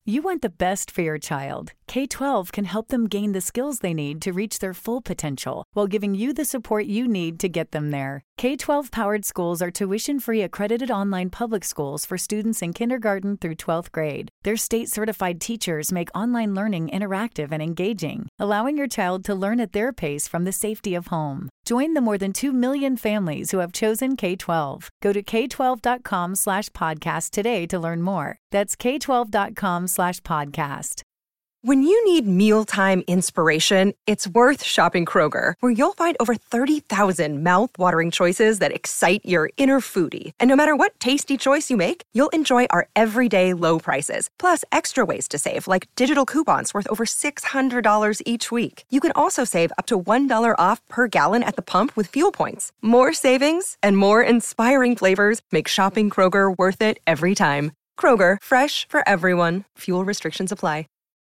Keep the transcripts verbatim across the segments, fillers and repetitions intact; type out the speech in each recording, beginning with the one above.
You want the best for your child. K twelve can help them gain the skills they need to reach their full potential while giving you the support you need to get them there. K twelve powered schools are tuition-free accredited online public schools for students in kindergarten through twelfth grade. Their state-certified teachers make online learning interactive and engaging, allowing your child to learn at their pace from the safety of home. Join the more than two million families who have chosen K twelve. Go to k twelve dot com slash podcast today to learn more. That's k twelve dot com slash podcast. When you need mealtime inspiration, it's worth shopping Kroger, where you'll find over thirty thousand mouth-watering choices that excite your inner foodie. And no matter what tasty choice you make, you'll enjoy our everyday low prices, plus extra ways to save, like digital coupons worth over six hundred dollars each week. You can also save up to one dollar off per gallon at the pump with fuel points. More savings and more inspiring flavors make shopping Kroger worth it every time. Kroger, fresh for everyone. Fuel restrictions apply.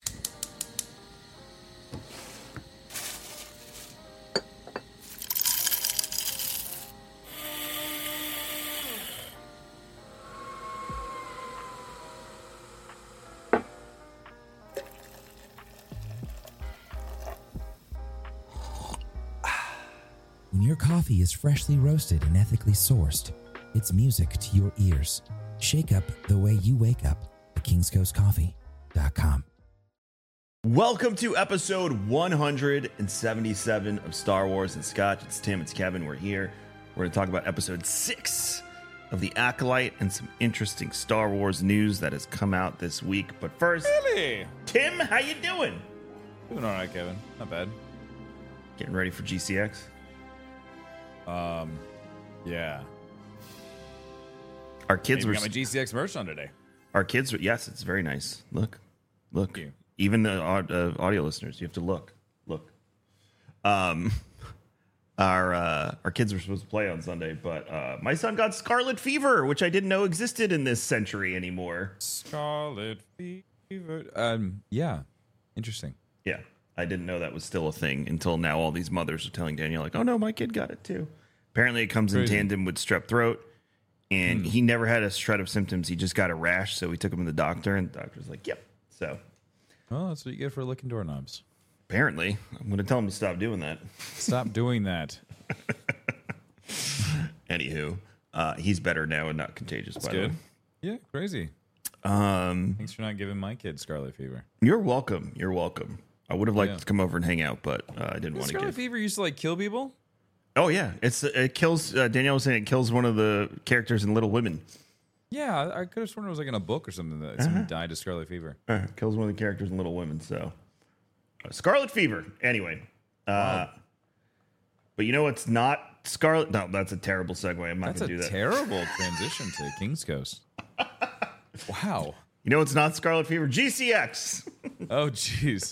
When your coffee is freshly roasted and ethically sourced, it's music to your ears. Shake up the way you wake up at kings coast coffee dot com. Welcome to episode one hundred seventy-seven of Star Wars and Scotch. It's Tim, it's Kevin, we're here. We're going to talk about episode six of The Acolyte and some interesting Star Wars news that has come out this week. But first, Really? Tim, how you doing? Doing all right, Kevin. Not bad. Getting ready for G C X? Um, yeah. Our kids Maybe were... got my G C X merch on today. Our kids were... Yes, it's very nice. Look. Look. Thank you. Even the uh, audio listeners, you have to look. Look. Um... Our uh, our kids were supposed to play on Sunday, but uh, my son got scarlet fever, which I didn't know existed in this century anymore. Scarlet fever. Um, yeah. Interesting. Yeah, I didn't know that was still a thing until now. All these mothers are telling Danielle, like, "Oh no, my kid got it too." Apparently, it comes Crazy. in tandem with strep throat, and Mm. he never had a shred of symptoms. He just got a rash, so we took him to the doctor, and the doctor's like, "Yep." So Well, that's what you get for licking doorknobs. apparently, I'm going to tell him to stop doing that. Stop doing that. Anywho, uh, he's better now and not contagious. That's by good. the way. Yeah, crazy. Um, Thanks for not giving my kid scarlet fever. you're welcome. You're welcome. I would have liked Yeah. to come over and hang out, but uh, I didn't want to Scarlet give. fever used to like kill people? Oh yeah, it's it kills. Uh, Danielle was saying it kills one of the characters in Little Women. Yeah, I, I could have sworn it was like in a book or something that someone died of scarlet fever. Uh, kills one of the characters in Little Women. So, uh, Scarlet Fever. Anyway, uh, but you know what's not Scarlet? No, that's a terrible segue. I'm not That's going to a do that. terrible transition to King's Coast. Wow. You know what's not Scarlet Fever? G C X. Oh, jeez.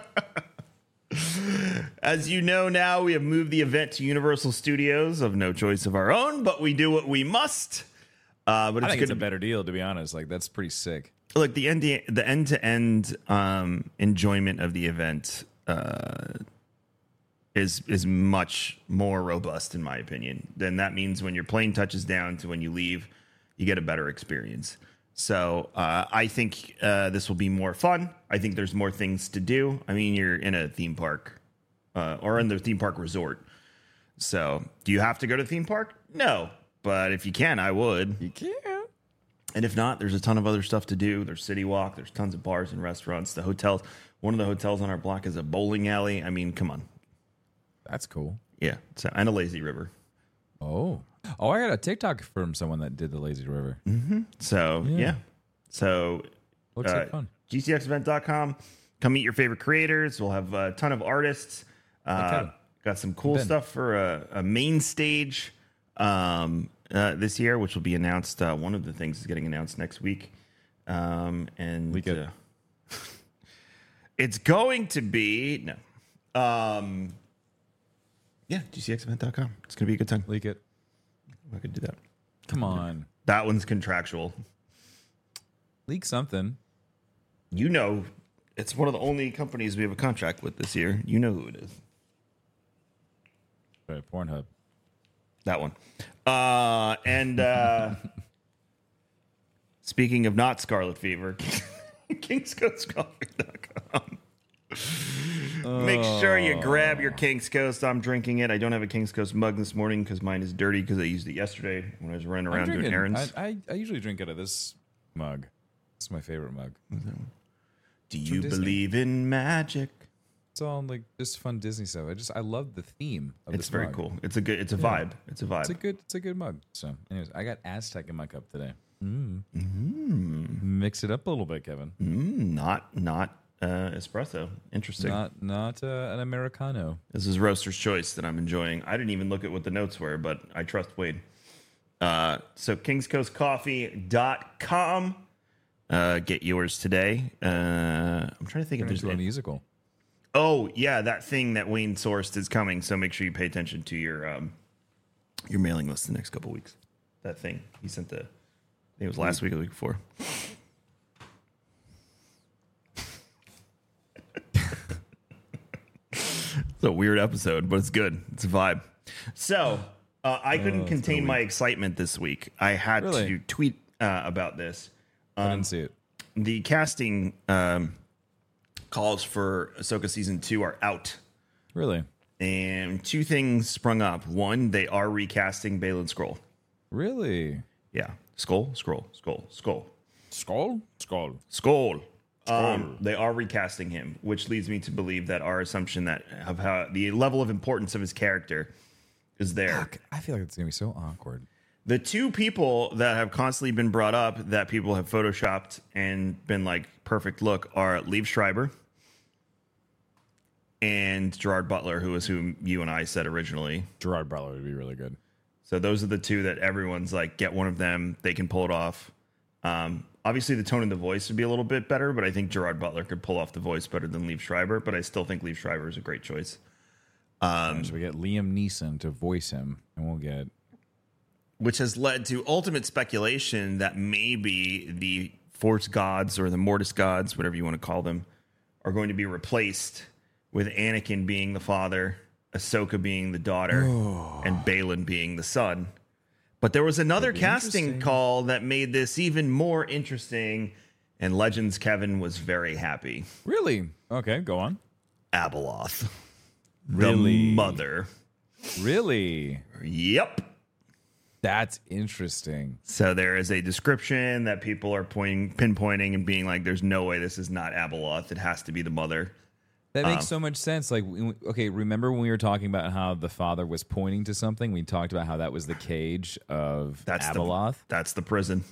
As you know now, we have moved the event to Universal Studios of no choice of our own, but we do what we must. Uh, but I it's think good it's a to better deal, to be honest. Like, that's pretty sick. Look, the end the end to end um, enjoyment of the event uh, is is much more robust, in my opinion. Then that means when your plane touches down to when you leave, you get a better experience. So uh, I think uh, this will be more fun. I think there's more things to do. I mean, you're in a theme park uh, or in the theme park resort. So do you have to go to the theme park? No, but if you can, I would. You can't. And if not, there's a ton of other stuff to do. There's City Walk. There's tons of bars and restaurants. The hotels. One of the hotels on our block is a bowling alley. I mean, come on. That's cool. Yeah. So, and a lazy river. Oh. Oh, I got a TikTok from someone that did the Lazy River. So, yeah. Yeah. So, Looks uh, like fun. G C X event dot com. Come meet your favorite creators. We'll have a ton of artists. Uh, Kevin. got some cool Ben. stuff for a, a main stage um, uh, this year, which will be announced. Uh, one of the things is getting announced next week. Um, and Leak it. uh, it's going to be, no. Um, yeah, G C X event dot com. It's going to be a good time. Leak it. I could do that. Come on. That one's contractual. Leak something. You know, it's one of the only companies we have a contract with this year. You know who it is. Right, Pornhub. That one. Uh, and uh, speaking of not Scarlet Fever, kings coast coffee dot com. Make sure you grab your Kings Coast. I'm drinking it. I don't have a Kings Coast mug this morning because mine is dirty because I used it yesterday when I was running around drinking, doing errands. I, I, I usually drink out of this mug. It's my favorite mug. Do you believe in magic? It's all like just fun Disney stuff. I just I love the theme of It's this very mug. cool. It's a good. It's a Yeah. vibe. It's a vibe. It's a good. It's a good mug. So, anyways, I got Aztec in my cup today. Mm. Mm. Mix it up a little bit, Kevin. Mm, not not uh, espresso. Interesting. Not not uh, an Americano. This is Roaster's Choice that I'm enjoying. I didn't even look at what the notes were, but I trust Wade. Uh, so kings coast coffee dot com. Uh, get yours today. Uh, I'm trying to think if there's a any- musical. Oh yeah, that thing that Wayne sourced is coming. So make sure you pay attention to your um, your mailing list the next couple weeks. That thing he sent the. I think it was last week or the week before. It's a weird episode, but it's good. It's a vibe. So uh, I couldn't Oh, contain my excitement this week. I had Really? to tweet uh, about this. I didn't see it. The casting um, calls for Ahsoka season two are out, Really? and two things sprung up. One, they are recasting Balin Scroll. Really? Yeah, Skull, Scroll, Skull, Skull, Skull? Skull. Skull. Um, they are recasting him, which leads me to believe that our assumption that of how the level of importance of his character is there. I feel like it's gonna be so awkward. The two people that have constantly been brought up that people have photoshopped and been like perfect look are Liev Schreiber and Gerard Butler, who is who you and I said originally. Gerard Butler would be really good. So those are the two that everyone's like, get one of them. They can pull it off. Um, obviously, the tone of the voice would be a little bit better, but I think Gerard Butler could pull off the voice better than Liev Schreiber. But I still think Liev Schreiber is a great choice. Um, so we get Liam Neeson to voice him, and we'll get. Which has led to ultimate speculation that maybe the Force gods or the Mortis gods, whatever you want to call them, are going to be replaced with Anakin being the father, Ahsoka being the daughter, Oh. and Balin being the son. But there was another be casting interesting. call that made this even more interesting, and Legends Kevin was very happy. Really? Okay, go on. Abeloth. Really? The mother. Really? Yep. That's interesting. So there is a description that people are pointing, pinpointing and being like, there's no way this is not Abeloth. It has to be the mother. That makes Um, so much sense. Like, we- okay, remember when we were talking about how the father was pointing to something? We talked about how that was the cage of That's Abeloth. the that's the prison.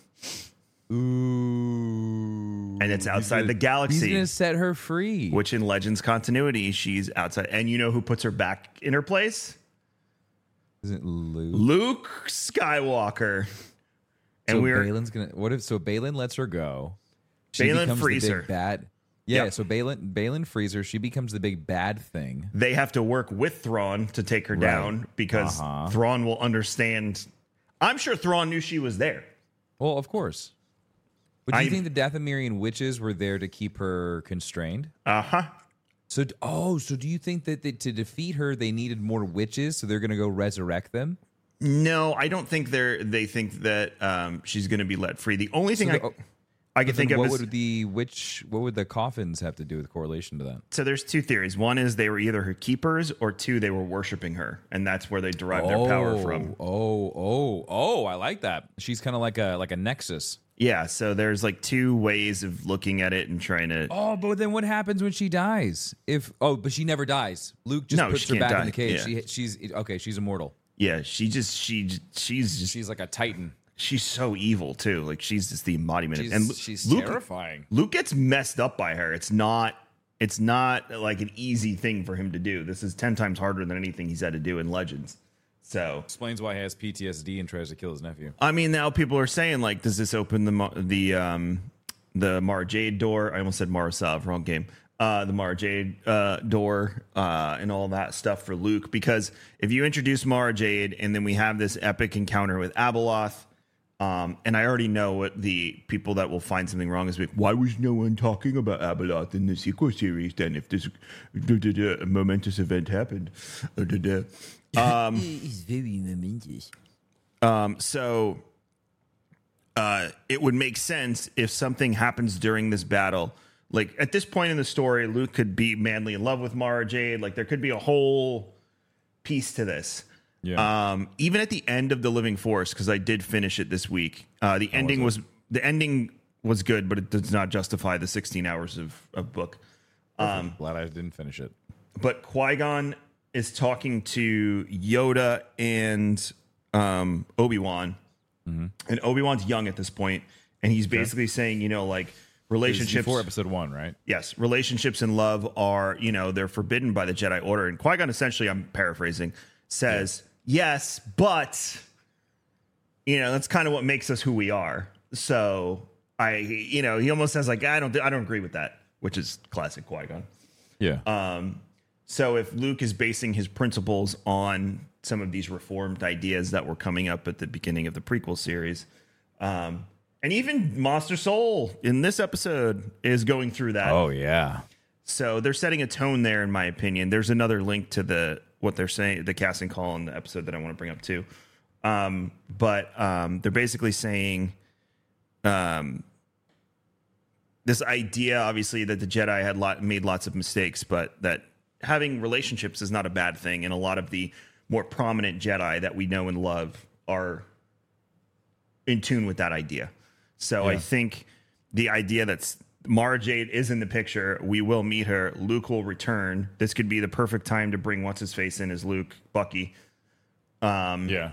Ooh. And it's outside He's the gonna- galaxy. He's going to set her free. Which in Legends continuity, she's outside. And you know who puts her back in her place? Is it Luke? Luke Skywalker. And so we're Balin's gonna. What if so? Balin lets her go. She Balin becomes the frees big her. Bad. Yeah. Yep. So Balin Balin frees her. She becomes the big bad thing. they have to work with Thrawn to take her Right. down because Uh-huh. Thrawn will understand. I'm sure Thrawn knew she was there. Well, of course. But do you I- think the Dathomirian witches were there to keep her constrained? Uh huh. So, oh, so do you think that they, to defeat her, they needed more witches, so they're going to go resurrect them? No, I don't think they're. They think that um, she's going to be let free. The only thing So I, the- oh, I can But think then of what is would the witch? What would the coffins have to do with correlation to that? so. There's two theories. One is they were either her keepers, or two, they were worshiping her, and that's where they derive their power from. Oh, oh, oh! I like that. She's kind of like a like a nexus. Yeah. So there's like two ways of looking at it and trying to. Oh, but then what happens when she dies? If oh, but she never dies. Luke just No, puts she her can't back die. in the cage. Yeah. She she's okay. She's immortal. Yeah. She just. She. She's just. She's like a titan. She's so evil too. Like she's just the embodiment. She's, of, and Lu- she's Luke, terrifying. Luke gets messed up by her. It's not. It's not like an easy thing for him to do. This is ten times harder than anything he's had to do in Legends. So Explains why he has P T S D and tries to kill his nephew. I mean, now people are saying like, does this open the Ma- the um the Mara Jade door? I almost said Mara Sav, wrong game. Uh, the Mara Jade uh, door uh, and all that stuff for Luke, because if you introduce Mara Jade and then we have this epic encounter with Abeloth, um, and I already know what the people that will find something wrong is. Like, why was no one talking about Abeloth in the sequel series? Then, if this duh, duh, duh, momentous event happened, uh, duh, duh. Um, It's very momentous. Um, so uh, it would make sense if something happens during this battle. Like at this point in the story, Luke could be madly in love with Mara Jade. Like there could be a whole piece to this. Yeah. Um, even at the end of The Living Force, because I did finish it this week, uh, the ending was, was the ending was good, but it does not justify the sixteen hours of, of book. Um, glad I didn't finish it. But Qui-Gon is talking to Yoda and um, Obi-Wan, mm-hmm. and Obi-Wan's young at this point, and he's basically okay. saying, you know, like relationships. Before episode one, right? Yes, relationships and love are, you know, they're forbidden by the Jedi Order, and Qui-Gon essentially, I'm paraphrasing, says yeah. yes, but you know that's kind of what makes us who we are. So I, you know, he almost says like I don't, I don't agree with that, which is classic Qui-Gon. Yeah. Um. So if Luke is basing his principles on some of these reformed ideas that were coming up at the beginning of the prequel series, um, and even Monster Soul in this episode is going through that. Oh yeah. So they're setting a tone there, in my opinion. There's another link to the what they're saying, the casting call in the episode that I want to bring up too. Um, but um, they're basically saying um, this idea, obviously, that the Jedi had lot, made lots of mistakes, but that having relationships is not a bad thing. And a lot of the more prominent Jedi that we know and love are in tune with that idea. So yeah. I think the idea that's Mara Jade is in the picture. We will meet her. Luke will return. This could be the perfect time to bring what's his face in as Luke, Bucky. Um, yeah.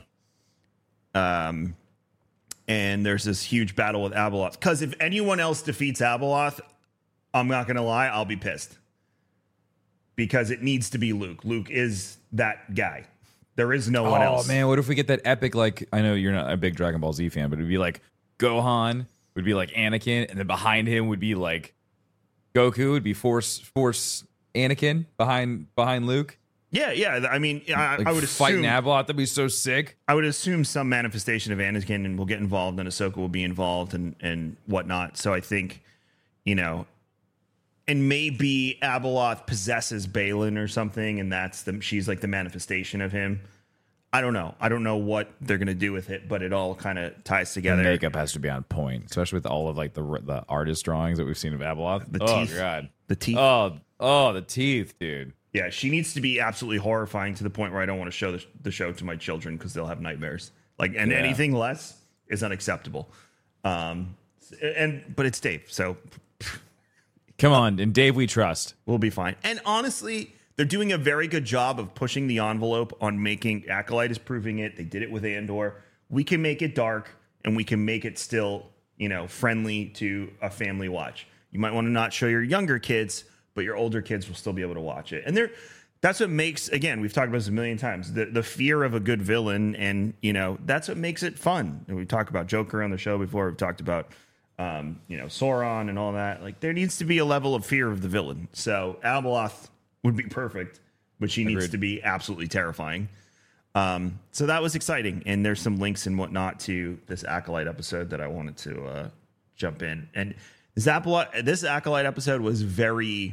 Um, and there's this huge battle with Abeloth. Because if anyone else defeats Abeloth, I'm not going to lie, I'll be pissed. Because it needs to be Luke. Luke is that guy. There is no one oh, else. Oh, man, what if we get that epic, like, I know you're not a big Dragon Ball Z fan, but it'd be like Gohan would be like Anakin, and then behind him would be like Goku would be Force Force Anakin behind behind Luke. Yeah, yeah. I mean, I, like I would fighting assume Abeloth. That'd be so sick. I would assume some manifestation of Anakin and will get involved, and Ahsoka will be involved, and and whatnot. So I think, you know, and maybe Abeloth possesses Balin or something, and that's the she's like the manifestation of him. I don't know. I don't know what they're gonna do with it, but it all kind of ties together. The makeup has to be on point, especially with all of like the the artist drawings that we've seen of Abeloth. The oh, teeth, God, the teeth. Oh, oh, the teeth, dude. Yeah, she needs to be absolutely horrifying to the point where I don't want to show the, the show to my children because they'll have nightmares. Like, and yeah. anything less is unacceptable. Um, and but it's Dave, so come on, and Dave, we trust. We'll be fine. And honestly, they're doing a very good job of pushing the envelope on making Acolyte is proving it. They did it with Andor. We can make it dark, and we can make it still, you know, friendly to a family watch. You might want to not show your younger kids, but your older kids will still be able to watch it. And they're, that's what makes, again, we've talked about this a million times, the, the fear of a good villain. And, you know, that's what makes it fun. And we talked about Joker on the show before. We've talked about, um, you know, Sauron and all that. Like, there needs to be a level of fear of the villain. So Abeloth would be perfect, but she needs Agreed. to be absolutely terrifying. Um, so that was exciting. And there's some links and whatnot to this Acolyte episode that I wanted to uh, jump in. And this Acolyte, this Acolyte episode was very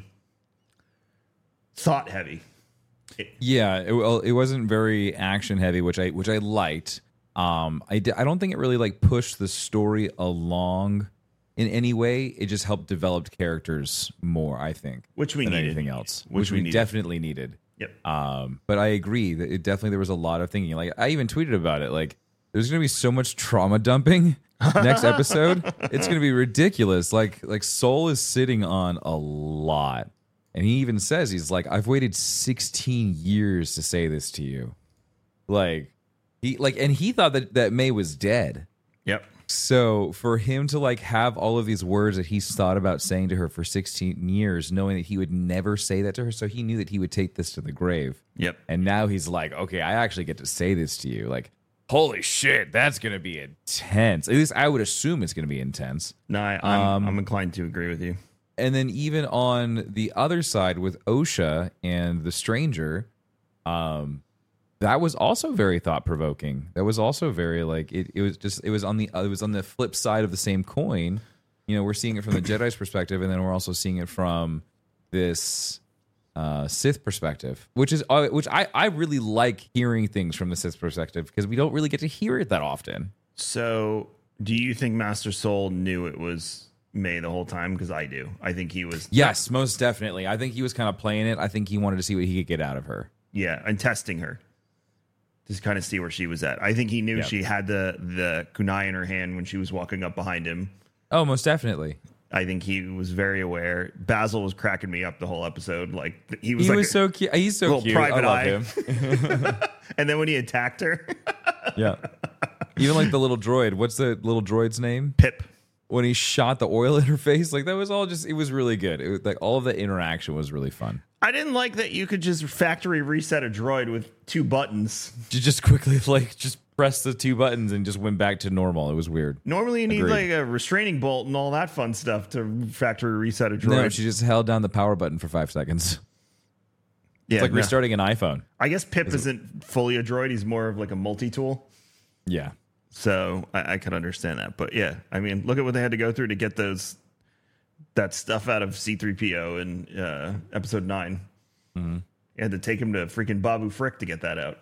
thought heavy. It, yeah, it, well, it wasn't very action heavy, which I which I liked. Um, I I don't think it really like pushed the story along in any way. It just helped develop characters more, I think, which we than needed. anything else, which, which we, we needed. definitely needed. Yep. Um, but I agree that it definitely there was a lot of thinking. Like I even tweeted about it. Like there's going to be so much trauma dumping next episode. It's going to be ridiculous. Like like Soul is sitting on a lot. And he even says, he's like, I've waited sixteen years to say this to you. Like, he like, and he thought that, that May was dead. Yep. So for him to like have all of these words that he's thought about saying to her for sixteen years, knowing that he would never say that to her. So he knew that he would take this to the grave. Yep. And now he's like, okay, I actually get to say this to you. Like, holy shit, that's going to be intense. At least I would assume it's going to be intense. No, I, I'm, um, I'm inclined to agree with you. And then even on the other side with Osha and the stranger, um, that was also very thought provoking. That was also very like it, it was just it was on the it was on the flip side of the same coin. You know, we're seeing it from the Jedi's perspective, and then we're also seeing it from this uh, Sith perspective, which is uh, which I I really like hearing things from the Sith perspective because we don't really get to hear it that often. So Do you think Master Soul knew it was May the whole time? Because I do. I think he was. Yes, most definitely. I think he was kind of playing it. I think he wanted to see what he could get out of her. Yeah, and testing her. Just kind of see where she was at. I think he knew Yep. she had the, the kunai in her hand when she was walking up behind him. Oh, most definitely. I think he was very aware. Basil was cracking me up the whole episode. Like he was He like was a so cute. He's so little cute. private I love eye. him. And then when he attacked her, Yeah. Even like the little droid. What's the little droid's name? Pip. When he shot the oil in her face, like that was all just. It was really good. It was, like all of the interaction was really fun. I didn't like that you could just factory reset a droid with two buttons. You just quickly like just press the two buttons and just went back to normal. It was weird. Normally you need Agreed. like a restraining bolt and all that fun stuff to factory reset a droid. No, she just held down the power button for five seconds. yeah, It's like no. restarting an iPhone. I guess Pip isn't fully a droid. He's more of like a multi-tool. Yeah. So I, I can understand that. But yeah, I mean, look at what they had to go through to get those that stuff out of C three P O in uh, episode nine. Mm-hmm. You had to take him to freaking Babu Frick to get that out.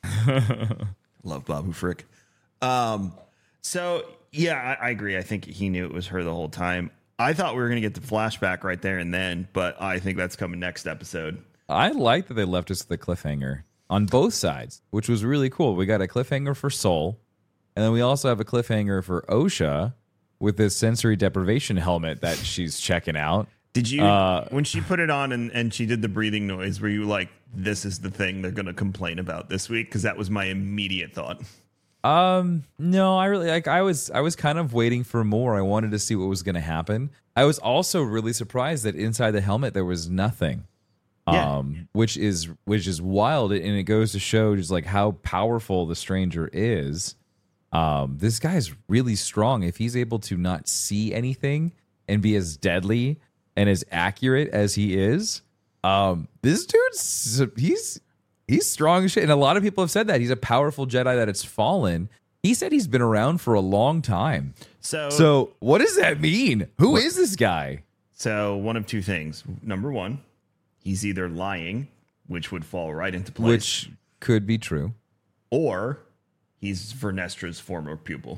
Love Babu Frick. Um, so yeah, I, I agree. I think he knew it was her the whole time. I thought we were going to get the flashback right there and then, but I think that's coming next episode. I like that they left us with a cliffhanger on both sides, which was really cool. We got a cliffhanger for Soul, and then we also have a cliffhanger for Osha with this sensory deprivation helmet that she's checking out. Did you, Uh, when she put it on and, and she did the breathing noise, were you like, this is the thing they're going to complain about this week? Because that was my immediate thought. Um, no, I really like. I was, I was kind of waiting for more. I wanted to see what was going to happen. I was also really surprised that inside the helmet there was nothing. Yeah. Um, which is which is wild, and it goes to show just like how powerful the stranger is. Um, this guy's really strong. If he's able to not see anything and be as deadly and as accurate as he is, um, this dude's he's he's strong as shit. And a lot of people have said that he's a powerful Jedi that it's fallen. He said he's been around for a long time. So, So what does that mean? Who is this guy? so one of two things. Number one, he's either lying, which would fall right into place, Which could be true. or he's Vernestra's former pupil.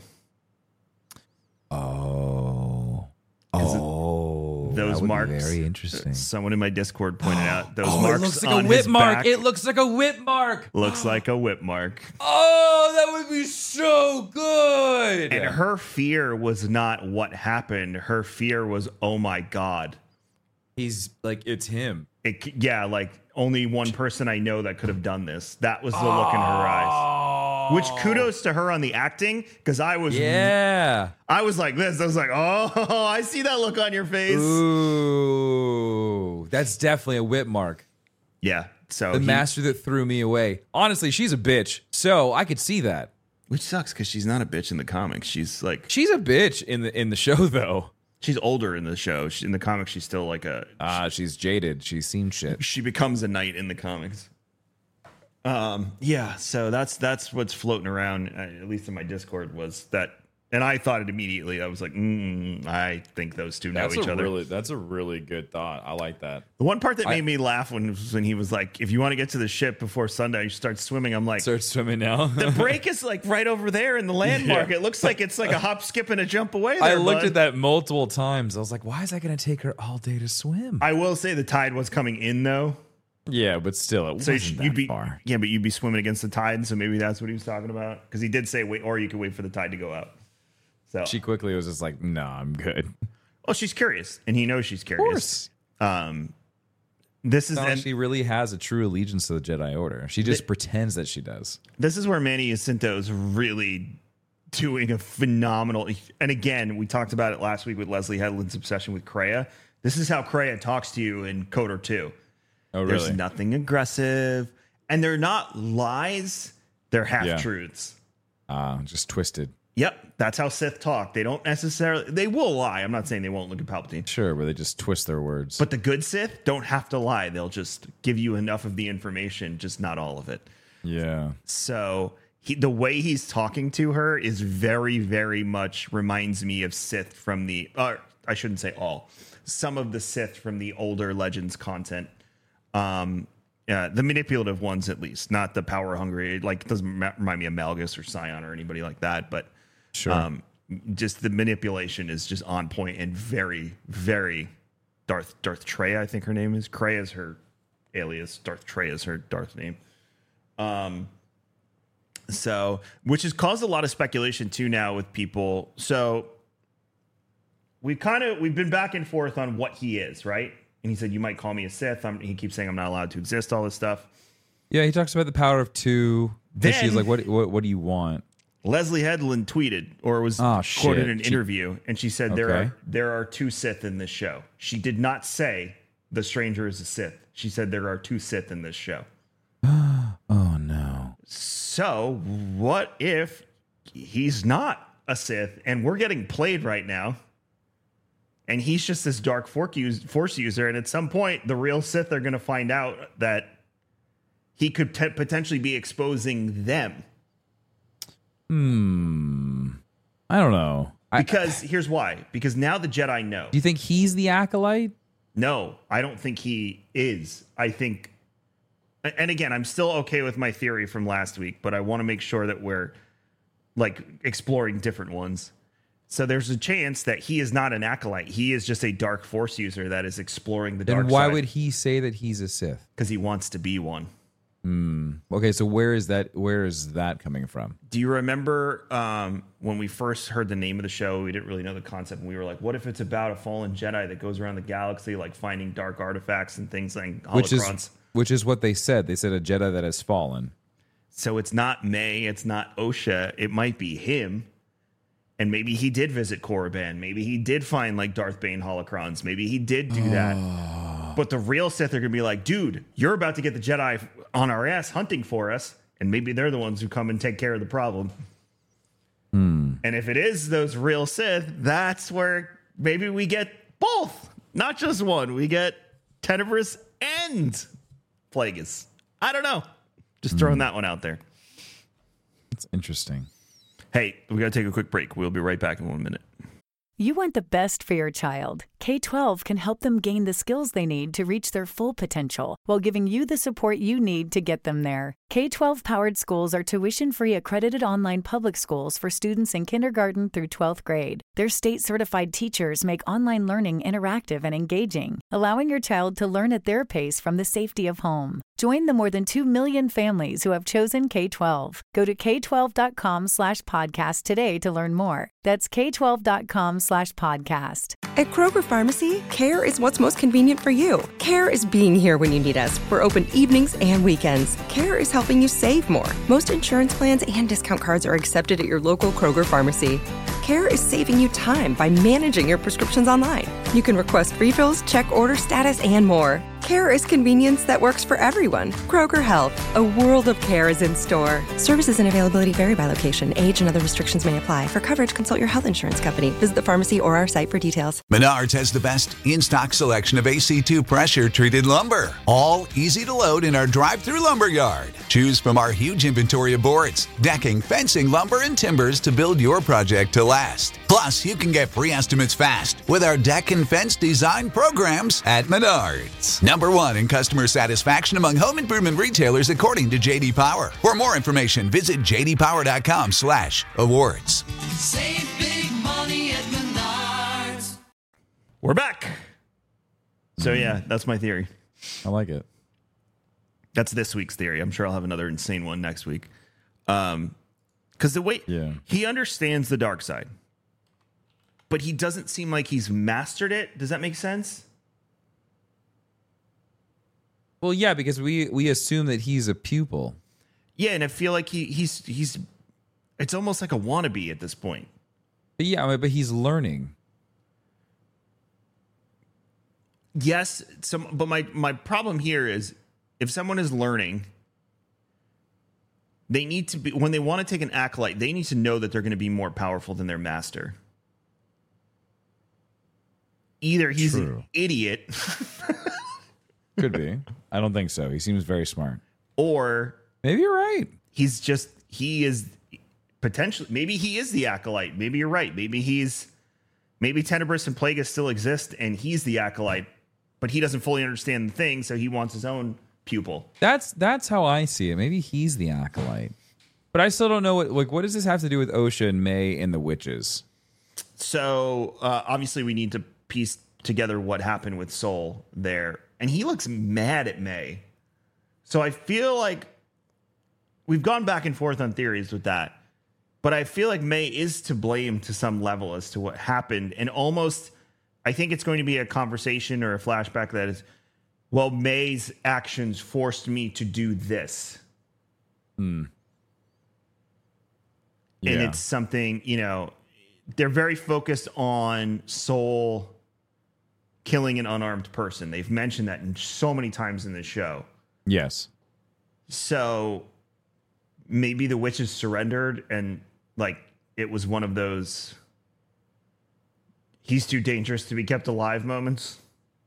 Oh, oh, Those that would marks. be very interesting. Someone in my Discord pointed out those Oh, marks it looks like on a whip his mark. back It looks like a whip mark. looks like a whip mark. Oh, that would be so good. And her fear was not what happened. Her fear was, oh my God. He's like, it's him. It, c- yeah, like only one person I know that could have done this. That was the look in her eyes. Which kudos to her on the acting, because I was Yeah. I was like this. I was like, oh, I see that look on your face. Ooh, that's definitely a whip mark. Yeah. So The he- master that threw me away. Honestly, she's a bitch, so I could see that. which sucks because she's not a bitch in the comics. She's like She's a bitch in the in the show, though. she's older in the show. She, in the comics, she's still like a Ah, she's jaded. She's seen shit. she becomes a knight in the comics. Um, yeah, so that's that's what's floating around, uh, at least in my Discord, was that, and I thought it immediately. I was like, mm, I think those two know That's each a other. really that's a really good thought. I like that. The one part that I- made me laugh when was when he was like, "If you want to get to the ship before sundown, you start swimming." I'm like, Start swimming now. the break is like right over there in the landmark. Yeah. It looks like it's like a hop, skip, and a jump away. There, I looked bud. at that multiple times. I was like, why is that going to take her all day to swim? I will say the tide was coming in though, yeah, but still, it so you wasn't should- that you'd be far. yeah, but you'd be swimming against the tide, so maybe that's what he was talking about, because he did say wait, or you could wait for the tide to go out. So She quickly was just like, no, I'm good. well, she's curious, and he knows she's Of curious. course. Um, this is No, and she really has a true allegiance to the Jedi Order. She just pretends that she does. this is where Manny Jacinto is really doing a phenomenal. And again, we talked about it last week with Leslie Headland's obsession with Kreia. This is how Kreia talks to you in Kotor two. Oh, There's really? nothing aggressive, and they're not lies; they're half truths. Uh, just twisted. Yep, that's how Sith talk. They don't necessarily. They will lie. I'm not saying they won't look at Palpatine. Sure, where they just twist their words. But the good Sith don't have to lie. They'll just give you enough of the information, just not all of it. yeah. So he, the way he's talking to her is very, very much reminds me of Sith from the, uh, I shouldn't say all, some of the Sith from the older Legends content. Um, yeah, the manipulative ones, at least, not the power hungry. Like, it doesn't ma- remind me of Malgus or Scion or anybody like that. But Sure. um, just the manipulation is just on point and very, very Darth Darth Trey, I think her name is. Cray is her alias. Darth Trey is her Darth name. Um, so, which has caused a lot of speculation too now with people. So we kind of, we've been back and forth on what he is, right? And he said, you might call me a Sith. I'm, he keeps saying I'm not allowed to exist, all this stuff. Yeah, he talks about the power of two. Then Then- she's like, what, what, what do you want? Leslie Headland tweeted or was Oh, quoted shit. in an She- interview, and she said there Okay. are there are two Sith in this show. She did not say the stranger is a Sith. She said there are two Sith in this show. Oh, no. So what if he's not a Sith and we're getting played right now, and he's just this dark fork use, force user, and at some point the real Sith are going to find out that he could te- potentially be exposing them. Hmm. I don't know. I, Because here's why. Because now the Jedi know. do you think he's the acolyte? No, I don't think he is. I think, and again, I'm still okay with my theory from last week, but I want to make sure that we're like exploring different ones. So there's a chance that he is not an acolyte. He is just a dark force user that is exploring the dark Then side. why would he say that he's a Sith? Because he wants to be one. Okay, so where is that? Where is that coming from? Do you remember um, when we first heard the name of the show? We didn't really know the concept, and we were like, "What if it's about a fallen Jedi that goes around the galaxy, like finding dark artifacts and things like holocrons?" Which is which is what they said. They said a Jedi that has fallen. So it's not May, it's not Osha, it might be him. And maybe he did visit Korriban. Maybe he did find like Darth Bane holocrons. Maybe he did do that. But the real Sith are going to be like, dude, you're about to get the Jedi on our ass hunting for us. And maybe they're the ones who come and take care of the problem. Hmm. And if it is those real Sith, that's where maybe we get both. Not just one. We get Tenebris and Plagueis. I don't know. Just throwing that one out there. It's interesting. Hey, we got to take a quick break. We'll be right back in one minute. You want the best for your child. K twelve can help them gain the skills they need to reach their full potential while giving you the support you need to get them there. K twelve powered schools are tuition-free accredited online public schools for students in kindergarten through twelfth grade. Their state-certified teachers make online learning interactive and engaging, allowing your child to learn at their pace from the safety of home. Join the more than two million families who have chosen K twelve. Go to k twelve dot com slash podcast today to learn more. That's k twelve dot com slash podcast. At Kroger Pharmacy, care is what's most convenient for you. Care is being here when you need us. We're open evenings and weekends. Care is helping you save more. Most insurance plans and discount cards are accepted at your local Kroger Pharmacy. Care is saving you time by managing your prescriptions online. You can request refills, check order status, and more. Care is convenience that works for everyone. Kroger Health, a world of care is in store. Services and availability vary by location. Age and other restrictions may apply. For coverage, consult your health insurance company. Visit the pharmacy or our site for details. Menards has the best in-stock selection of A C two pressure-treated lumber. All easy to load in our drive-through lumber yard. Choose from our huge inventory of boards, decking, fencing, lumber, and timbers to build your project to last. Plus, you can get free estimates fast with our deck and fence design programs at Menards. Number one in customer satisfaction among home improvement retailers according to J D Power. For more information, visit j d power dot com slash awards. Save big money at Menards. We're back. So yeah, that's my theory. I like it. That's this week's theory. I'm sure I'll have another insane one next week. Um, because the way Yeah. he understands the dark side, but he doesn't seem like he's mastered it. Does that make sense? Well, yeah, because we we assume that he's a pupil. Yeah, and I feel like he he's he's. It's almost like a wannabe at this point. But yeah, I mean, but he's learning. Yes, some. But my my problem here is if someone is learning, they need to be when they want to take an acolyte, they need to know that they're going to be more powerful than their master. Either he's True. an idiot, Could be. I don't think so. He seems very smart. or Maybe you're right. he's just he is potentially maybe he is the acolyte. Maybe you're right. Maybe he's maybe Tenebris and Plagueis still exist and he's the acolyte, but he doesn't fully understand the thing, so he wants his own pupil. That's that's how I see it. Maybe he's the acolyte. But I still don't know what like what does this have to do with Osha and May and the witches? So uh, obviously we need to piece together what happened with Soul there. And he looks mad at May. So I feel like we've gone back and forth on theories with that. But I feel like May is to blame to some level as to what happened. And almost, I think it's going to be a conversation or a flashback that is, well, May's actions forced me to do this. Hmm. And Yeah. it's something, you know, they're very focused on Soul killing an unarmed person. They've mentioned that in so many times in the show. Yes. So maybe the witches surrendered and like it was one of those he's too dangerous to be kept alive moments.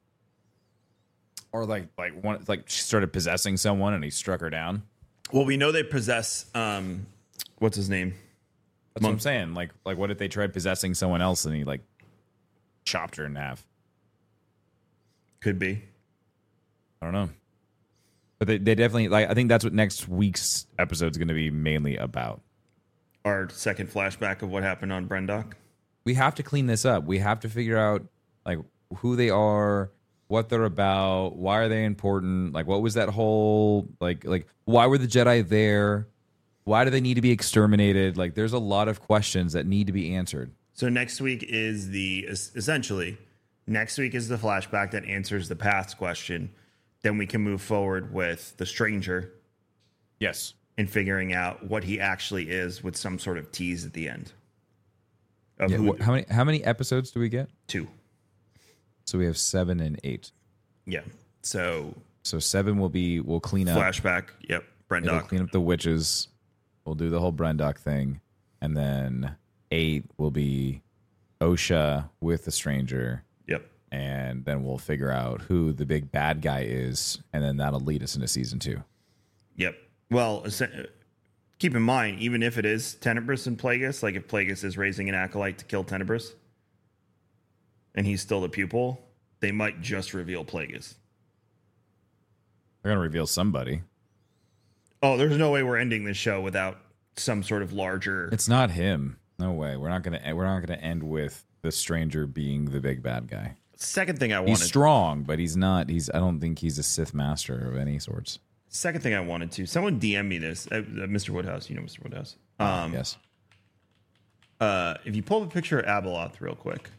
Or like like one like she started possessing someone and he struck her down. Well, we know they possess um what's his name? That's what I'm saying. Like like what if they tried possessing someone else and he like chopped her in half? Could be. I don't know. But they, they definitely like I think that's what next week's episode is going to be mainly about. Our second flashback of what happened on Brendock. We have to clean this up. We have to figure out like who they are, what they're about, why are they important? Like what was that whole like like why were the Jedi there? Why do they need to be exterminated? Like there's a lot of questions that need to be answered. So next week is the essentially next week is the flashback that answers the past question. Then we can move forward with the stranger. Yes. And figuring out what he actually is with some sort of tease at the end. Of Yeah, who, wh- how many how many episodes do we get? two. So we have seven and eight. Yeah. So So seven will be we'll clean up. flashback. Yep. It'll Brendock. clean up the witches. We'll do the whole Brendock thing, and then eight will be Osha with the stranger, Yep. and then we'll figure out who the big bad guy is, and then that'll lead us into season two. Yep. Well, essen- keep in mind, even if it is Tenebris and Plagueis, like if Plagueis is raising an acolyte to kill Tenebris, and he's still the pupil, they might just reveal Plagueis. They're gonna reveal somebody. Oh, there's no way we're ending this show without some sort of larger. It's not him. No way. We're not gonna. We're not gonna end with the stranger being the big bad guy. Second thing I wanted. He's strong, but he's not. He's. I don't think he's a Sith master of any sorts. Second thing I wanted to. Someone D M me this, uh, uh, Mister Woodhouse. You know Mister Woodhouse. Um, yes. Uh, if you pull up a picture of Abeloth real quick.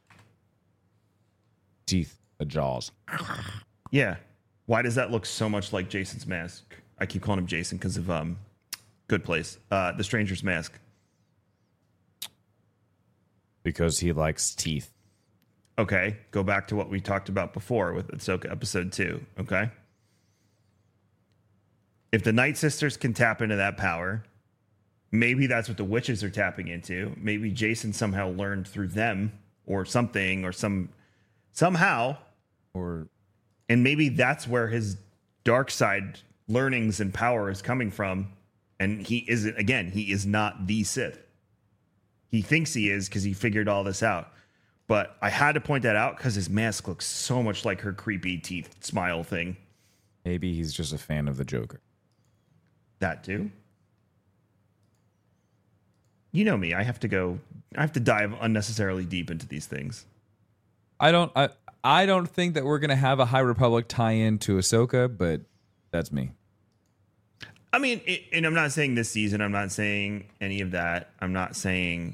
Teeth, the jaws. Yeah. Why does that look so much like Jason's mask? I keep calling him Jason because of um, Good Place. Uh, the Stranger's Mask. Because he likes teeth. Okay. Go back to what we talked about before with Ahsoka episode two. Okay. If the Night Sisters can tap into that power, maybe that's what the witches are tapping into. Maybe Jason somehow learned through them or something or some somehow. Or And maybe that's where his dark side learnings and power is coming from. And he isn't, again, he is not the Sith. He thinks he is because he figured all this out. But I had to point that out because his mask looks so much like her creepy teeth smile thing. maybe he's just a fan of the Joker. That too. You know me. I have to go. I have to dive unnecessarily deep into these things. I don't. I. I don't think that we're gonna have a High Republic tie-in to Ahsoka, but that's me. I mean, it, and I'm not saying this season. I'm not saying any of that. I'm not saying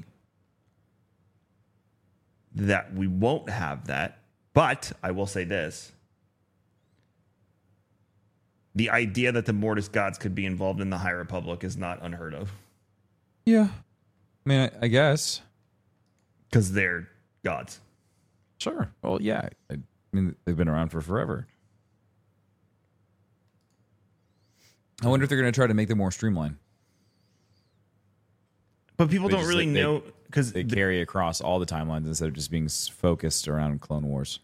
that we won't have that. But I will say this. The idea that the Mortis gods could be involved in the High Republic is not unheard of. Yeah. I mean, I, I guess. Because they're gods. Sure. Well, yeah. I mean, they've been around for forever. I wonder if they're going to try to make them more streamlined. But people They don't just, really like, they- know because They carry across all the timelines instead of just being s- focused around Clone Wars.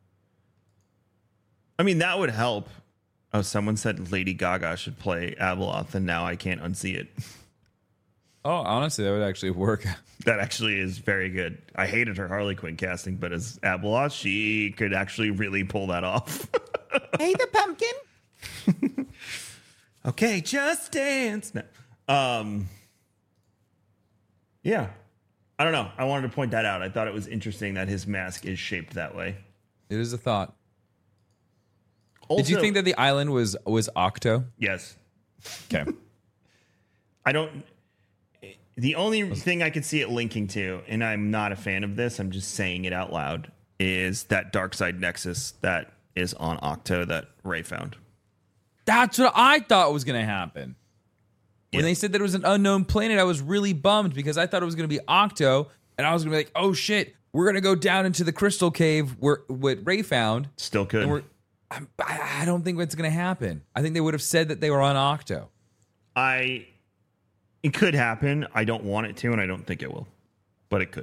I mean, that would help. Oh, someone said Lady Gaga should play Abeloth, and now I can't unsee it. Oh, honestly, that would actually work. That actually is very good. I hated her Harley Quinn casting, but as Abeloth, she could actually really pull that off. Hey, the pumpkin. Okay, just dance. No. Um, yeah. I don't know. I wanted to point that out. I thought it was interesting that his mask is shaped that way. It is a thought. Also, Did you think that the island was was Octo? Yes. Okay. I don't. The only thing I could see it linking to, and I'm not a fan of this, I'm just saying it out loud, is that Darkseid Nexus that is on Octo that Ray found. That's what I thought was going to happen. When Yeah. they said that it was an unknown planet, I was really bummed because I thought it was going to be Octo, and I was going to be like, oh shit, we're going to go down into the crystal cave where what Ray found. Still could. And we're, I'm- I I don't think that's going to happen. I think they would have said that they were on Octo. I. It could happen. I don't want it to, and I don't think it will, but it could.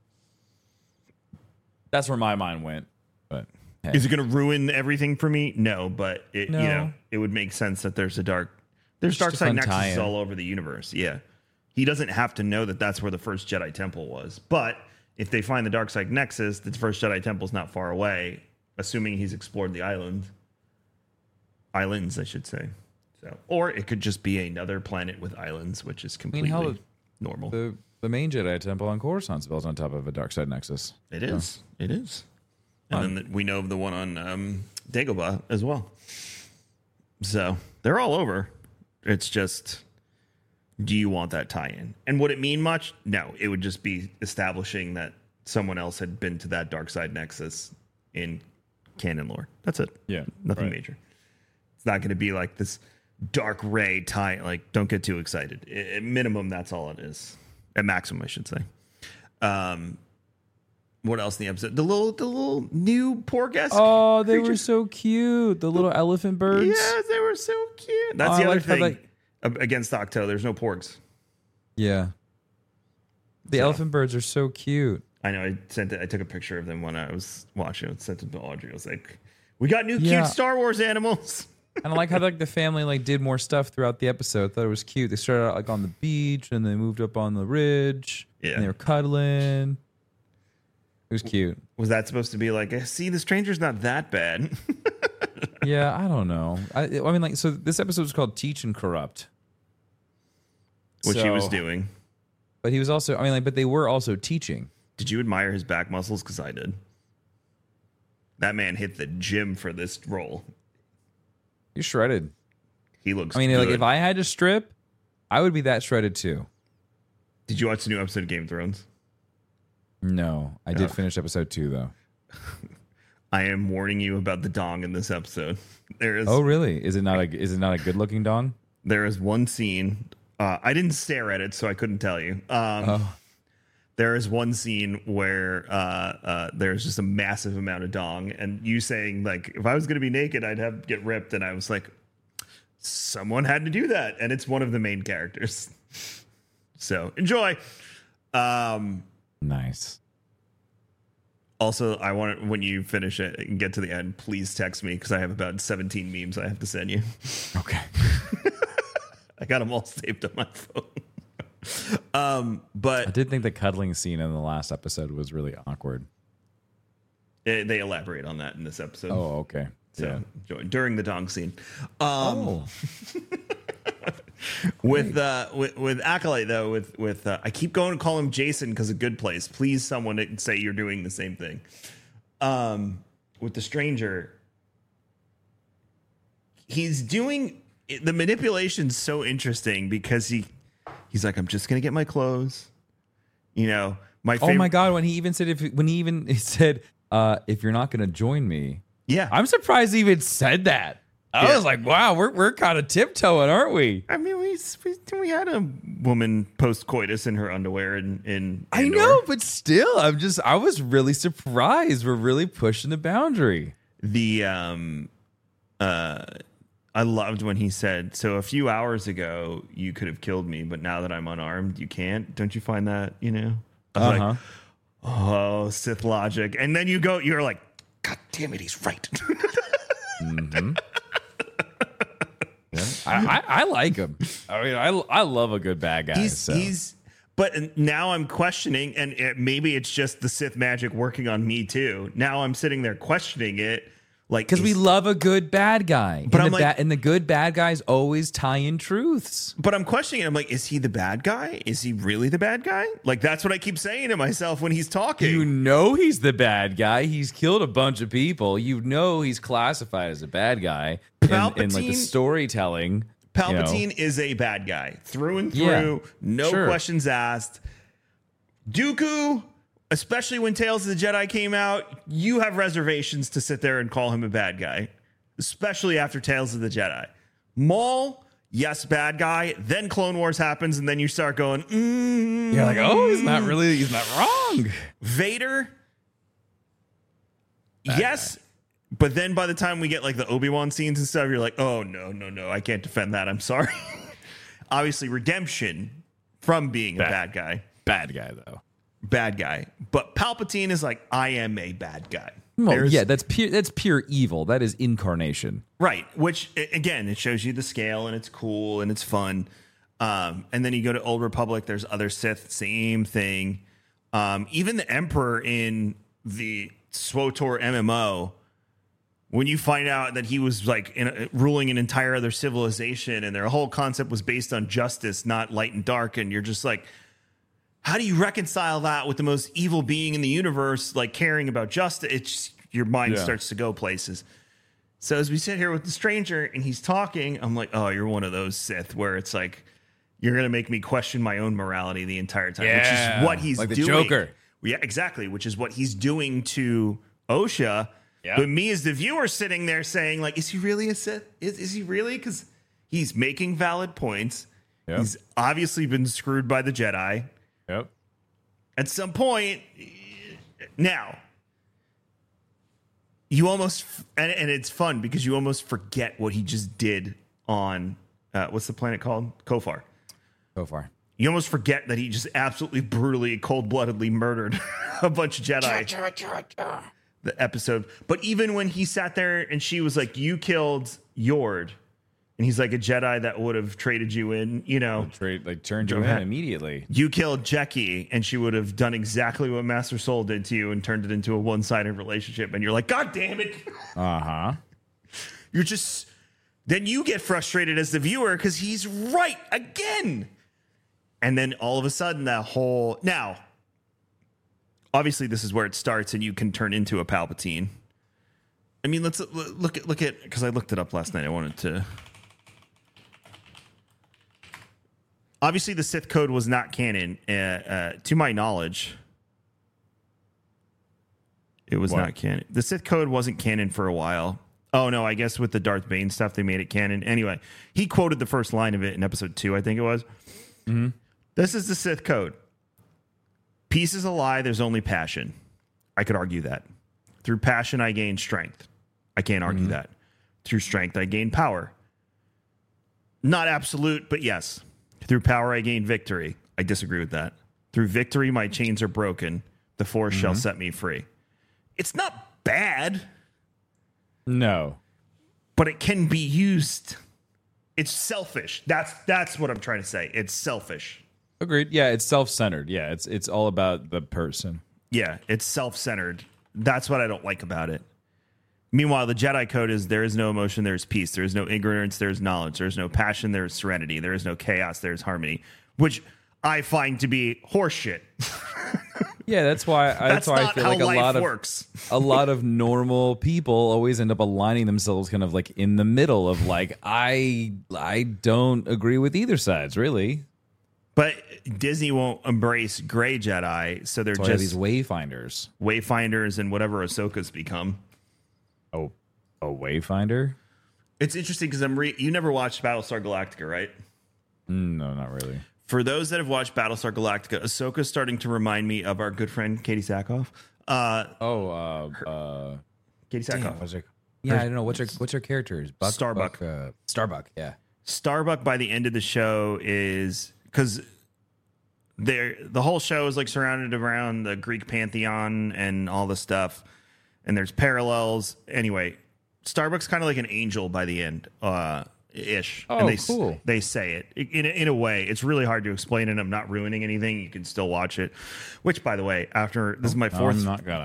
That's where my mind went. But hey. Is it going to ruin everything for me? No, but it, No. you know, it would make sense that there's a dark, there's Just a Darkseid fun Nexus tie-in. all over the universe. Yeah, he doesn't have to know that that's where the first Jedi Temple was. But if they find the Darkseid Nexus, the first Jedi Temple is not far away. Assuming he's explored the island, islands, I should say. So, or it could just be another planet with islands, which is completely hell, normal. the the main Jedi temple on Coruscant's built on top of a Darkseid Nexus. It is. It is. And then the, we know of the one on um, Dagobah as well. So they're all over. It's just, do you want that tie-in? And would it mean much? No. It would just be establishing that someone else had been to that Darkseid Nexus in canon lore. That's it. Yeah, Nothing right. major. It's not going to be like this dark ray tie. Like, don't get too excited. I- At minimum, that's all it is. At maximum, I should say. Um, what else in the episode? The little, the little new poor guest. Oh, they were creatures. so cute. The little elephant birds. Yes, they were so cute. That's Oh, the I other like how thing they- ab- against Octo. There's no porgs. Yeah. The So- elephant birds are so cute. I know. I sent it. I took a picture of them when I was watching it. Sent it to Audrey. I was like, "We got new Yeah. cute Star Wars animals." And I like how like the family like did more stuff throughout the episode. I thought it was cute. They started out like on the beach and they moved up on the ridge. Yeah. And they were cuddling. It was cute. Was that supposed to be like, see, the stranger's not that bad? Yeah, I don't know. I, I mean, like, so this episode was called Teach and Corrupt. Which he was So- doing. But he was also, I mean, like, but they were also teaching. Did you admire his back muscles? Because I did. That man hit the gym for this role. You're shredded. He looks I mean, good. like, if I had to strip, I would be that shredded too. Did you watch the new episode of Game of Thrones? No, I did finish episode two though. I am warning you about the dong in this episode. There is Oh, really? Is it not a is it not a good looking dong? there is one scene. Uh, I didn't stare at it, so I couldn't tell you. Um, Oh. There is one scene where uh, uh, there's just a massive amount of dong, and you saying like, if I was going to be naked, I'd have get ripped, and I was like, someone had to do that, and it's one of the main characters. So enjoy. Um, Nice. also, I want when you finish it and get to the end, please text me because I have about seventeen memes I have to send you. Okay. I got them all saved on my phone. um, but I did think the cuddling scene in the last episode was really awkward. it, they elaborate on that in this episode. Oh, okay. so Yeah. enjoy during the dong scene. Um, Oh. with uh, with with Acolyte though, with with uh, I keep going to call him Jason because of Good Place. Please, someone say you're doing the same thing. Um, with the stranger, he's doing the manipulation's so interesting because he he's like, I'm just gonna get my clothes. You know, my Oh favorite, my god! When he even said if when he even he said uh, if you're not going to join me, yeah. I'm surprised he even said that. I Yeah. was like, wow, we're we're kind of tiptoeing, aren't we? I mean, we we, we had a woman post coitus in her underwear in in. I Andor. know, but still, I'm just I was really surprised. We're really pushing the boundary. The um, uh, I loved when he said, "So a few hours ago, you could have killed me, but now that I'm unarmed, you can't." Don't you find that? You know, I was Uh-huh. like, "Oh, Sith logic," and then you go, you're like, "God damn it, he's right." I, I, I like him. I mean, I I love a good bad guy. he's so. he's. But now I'm questioning, and it, maybe it's just the Sith magic working on me too. Now I'm sitting there questioning it. Like, Because we is- love a good bad guy. But and I'm the like- ba- and the good bad guys always tie in truths. But I'm questioning it. I'm like, is he the bad guy? Is he really the bad guy? Like, that's what I keep saying to myself when he's talking. You know he's the bad guy. He's killed a bunch of people. You know he's classified as a bad guy. In, in like the Palpatine- storytelling. Palpatine you know. is a bad guy through and through. Yeah, no sure. questions asked. Dooku, especially when Tales of the Jedi came out, you have reservations to sit there and call him a bad guy, especially after Tales of the Jedi. Maul, yes, bad guy. Then Clone Wars happens, and then you start going, mm. You're like, oh, he's not really, he's not wrong. Vader, yes. But then by the time we get like the Obi-Wan scenes and stuff, you're like, oh, no, no, no, I can't defend that. I'm sorry. Obviously, redemption from being Bad. a bad guy. Bad guy, though. Bad guy. But Palpatine is like, I am a bad guy. Well, There's- yeah, that's pure, that's pure evil. That is incarnation. Right. Which, a- again, it shows you the scale and it's cool and it's fun. Um, and then you go to Old Republic, there's other Sith, same thing. Um, even the Emperor in the SWTOR M M O, when you find out that he was like in a, ruling an entire other civilization and their whole concept was based on justice, not light and dark, and you're just like, how do you reconcile that with the most evil being in the universe, like caring about justice? It's your mind Yeah. starts to go places. So as we sit here with the stranger and he's talking, I'm like, oh, you're one of those Sith where it's like, you're going to make me question my own morality the entire time, which Yeah, is what he's like the doing. Joker. Yeah, exactly. Which is what he's doing to Osha. Yeah. But me as the viewer sitting there saying like, is he really a Sith? Is, is he really? Because he's making valid points. Yep. He's obviously been screwed by the Jedi. Yep. At some point, now, you almost, and, and it's fun because you almost forget what he just did on, uh, what's the planet called? Kofar. Go far. You almost forget that he just absolutely brutally, cold-bloodedly murdered a bunch of Jedi. The episode. But even when he sat there and she was like, you killed Yord, and he's like a Jedi that would have traded you in, you know. Trade like turned you Don't in have- immediately. You killed Jekki, and she would have done exactly what Master Soul did to you and turned it into a one-sided relationship. And you're like, God damn it. Uh huh. You're just, then you get frustrated as the viewer because he's right again. And then all of a sudden, that whole, now, obviously this is where it starts and you can turn into a Palpatine. I mean, let's look at, look at, because I looked it up last night. I wanted to. Obviously, the Sith Code was not canon, uh, uh, to my knowledge. It was What? not canon. The Sith Code wasn't canon for a while. Oh, no, I guess with the Darth Bane stuff, they made it canon. Anyway, he quoted the first line of it in episode two, I think it was. Mm-hmm. This is the Sith Code. Peace is a lie, there's only passion. I could argue that. Through passion, I gain strength. I can't argue that. Through strength, I gain power. Not absolute, but yes. Through power, I gain victory. I disagree with that. Through victory, my chains are broken. The force shall set me free. It's not bad, No. but it can be used. It's selfish. That's that's what I'm trying to say. It's selfish. Agreed. Yeah, it's self-centered. Yeah, it's it's all about the person. Yeah, it's self-centered. That's what I don't like about it. Meanwhile, the Jedi Code is there is no emotion, there is peace. There is no ignorance, there is knowledge. There is no passion, there is serenity. There is no chaos, there is harmony, which I find to be horseshit. Yeah, that's why. That's That's, why I not feel how like a life lot of works. a lot of normal people always end up aligning themselves kind of like in the middle of like I I don't agree with either sides really. But Disney won't embrace gray Jedi, so they're That's why just these wayfinders. wayfinders and whatever Ahsoka's become. Oh, a wayfinder? It's interesting because I'm re- you never watched Battlestar Galactica, right? Mm, no, not really. For those that have watched Battlestar Galactica, Ahsoka's starting to remind me of our good friend Katie Sackhoff. Uh, Oh, uh, uh, Katie damn, Sackhoff. what's her? Yeah, I don't know. What's her? What's her character? Is Buck, Starbuck. Buck, uh, Starbuck. Yeah. Starbuck by the end of the show is because there the whole show is like surrounded around the Greek pantheon and all the stuff, and there's parallels. Anyway, Starbuck's kind of like an angel by the end, uh, ish. Oh, and they, s- cool. They say it in a, in a way. It's really hard to explain, and I'm not ruining anything. You can still watch it. Which, by the way, after this is my fourth I'm not gonna.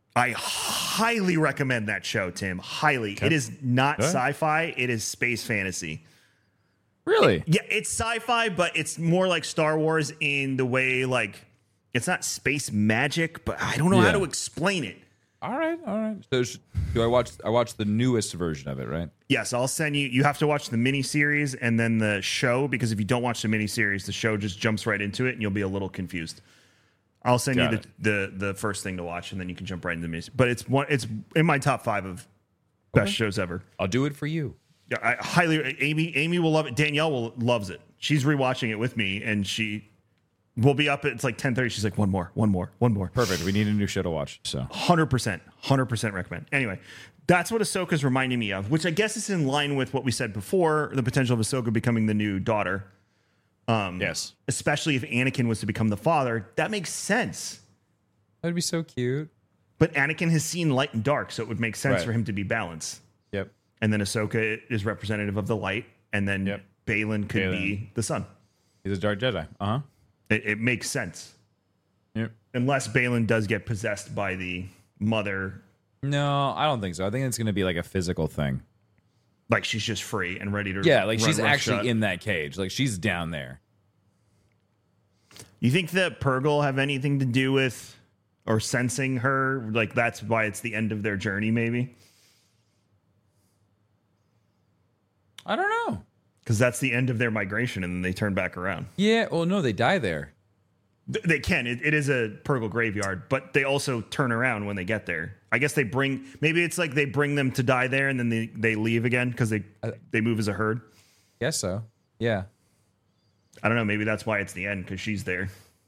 I highly recommend that show, Tim. Highly. It is not Okay. sci-fi. It is space fantasy. Really? Yeah, it's sci-fi, but it's more like Star Wars in the way, like, it's not space magic, but I don't know Yeah. how to explain it. All right, all right. So sh- do I watch? I watched the newest version of it, right? Yes, I'll send you. You have to watch the miniseries and then the show, because if you don't watch the miniseries, the show just jumps right into it and you'll be a little confused. I'll send Got you it. the, the the first thing to watch, and then you can jump right into the miniseries. But it's one. It's in my top five of best shows ever. I'll do it for you. Yeah, I highly. Amy Amy will love it. Danielle will loves it. She's rewatching it with me, and she will be up at it's like ten thirty. She's like, one more, one more, one more. Perfect. We need a new show to watch. So Hundred percent, hundred percent recommend. Anyway, that's what Ahsoka's reminding me of, which I guess is in line with what we said before: the potential of Ahsoka becoming the new daughter. Um, yes, especially if Anakin was to become the father, that makes sense. that'd be so cute. But Anakin has seen light and dark, so it would make sense Right. for him to be balanced. Yep. And then Ahsoka is representative of the light, and then Yep. Balin could Balin. be the sun. He's a dark Jedi. Uh huh. It, it makes sense, Yep. unless Balin does get possessed by the mother, No, I don't think so. I think it's going to be like a physical thing. like she's just free and ready to. Yeah, like run she's actually roughshod. in that cage. Like she's down there. You think that Purgle have anything to do with or sensing her? Like that's why it's the end of their journey, maybe. I don't know. Because that's the end of their migration, and then they turn back around. Yeah. Well, no, they die there. Th- They can. It, it is a Purgle graveyard, but they also turn around when they get there. I guess they bring. Maybe it's like they bring them to die there, and then they, they leave again because they they move as a herd. Guess so. Yeah. I don't know. Maybe that's why it's the end, because she's there.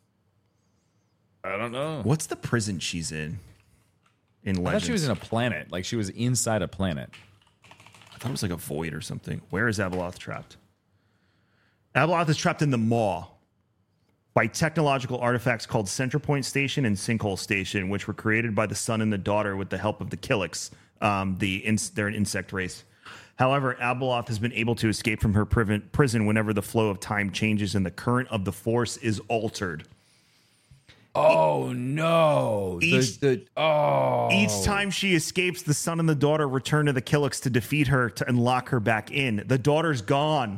I don't know. What's the prison she's in? In I Legends, thought she was in a planet. Like she was inside a planet. I thought it was like a void or something. Where is Abeloth trapped? Abeloth is trapped in the Maw by technological artifacts called Centerpoint Station and Sinkhole Station, which were created by the son and the daughter with the help of the Killiks. Um, the ins- they're an insect race. However, Abeloth has been able to escape from her priv- prison whenever the flow of time changes and the current of the Force is altered. Oh no! Each- the, the, oh, Each time she escapes, the son and the daughter return to the Killiks to defeat her to, and lock her back in. The daughter's gone.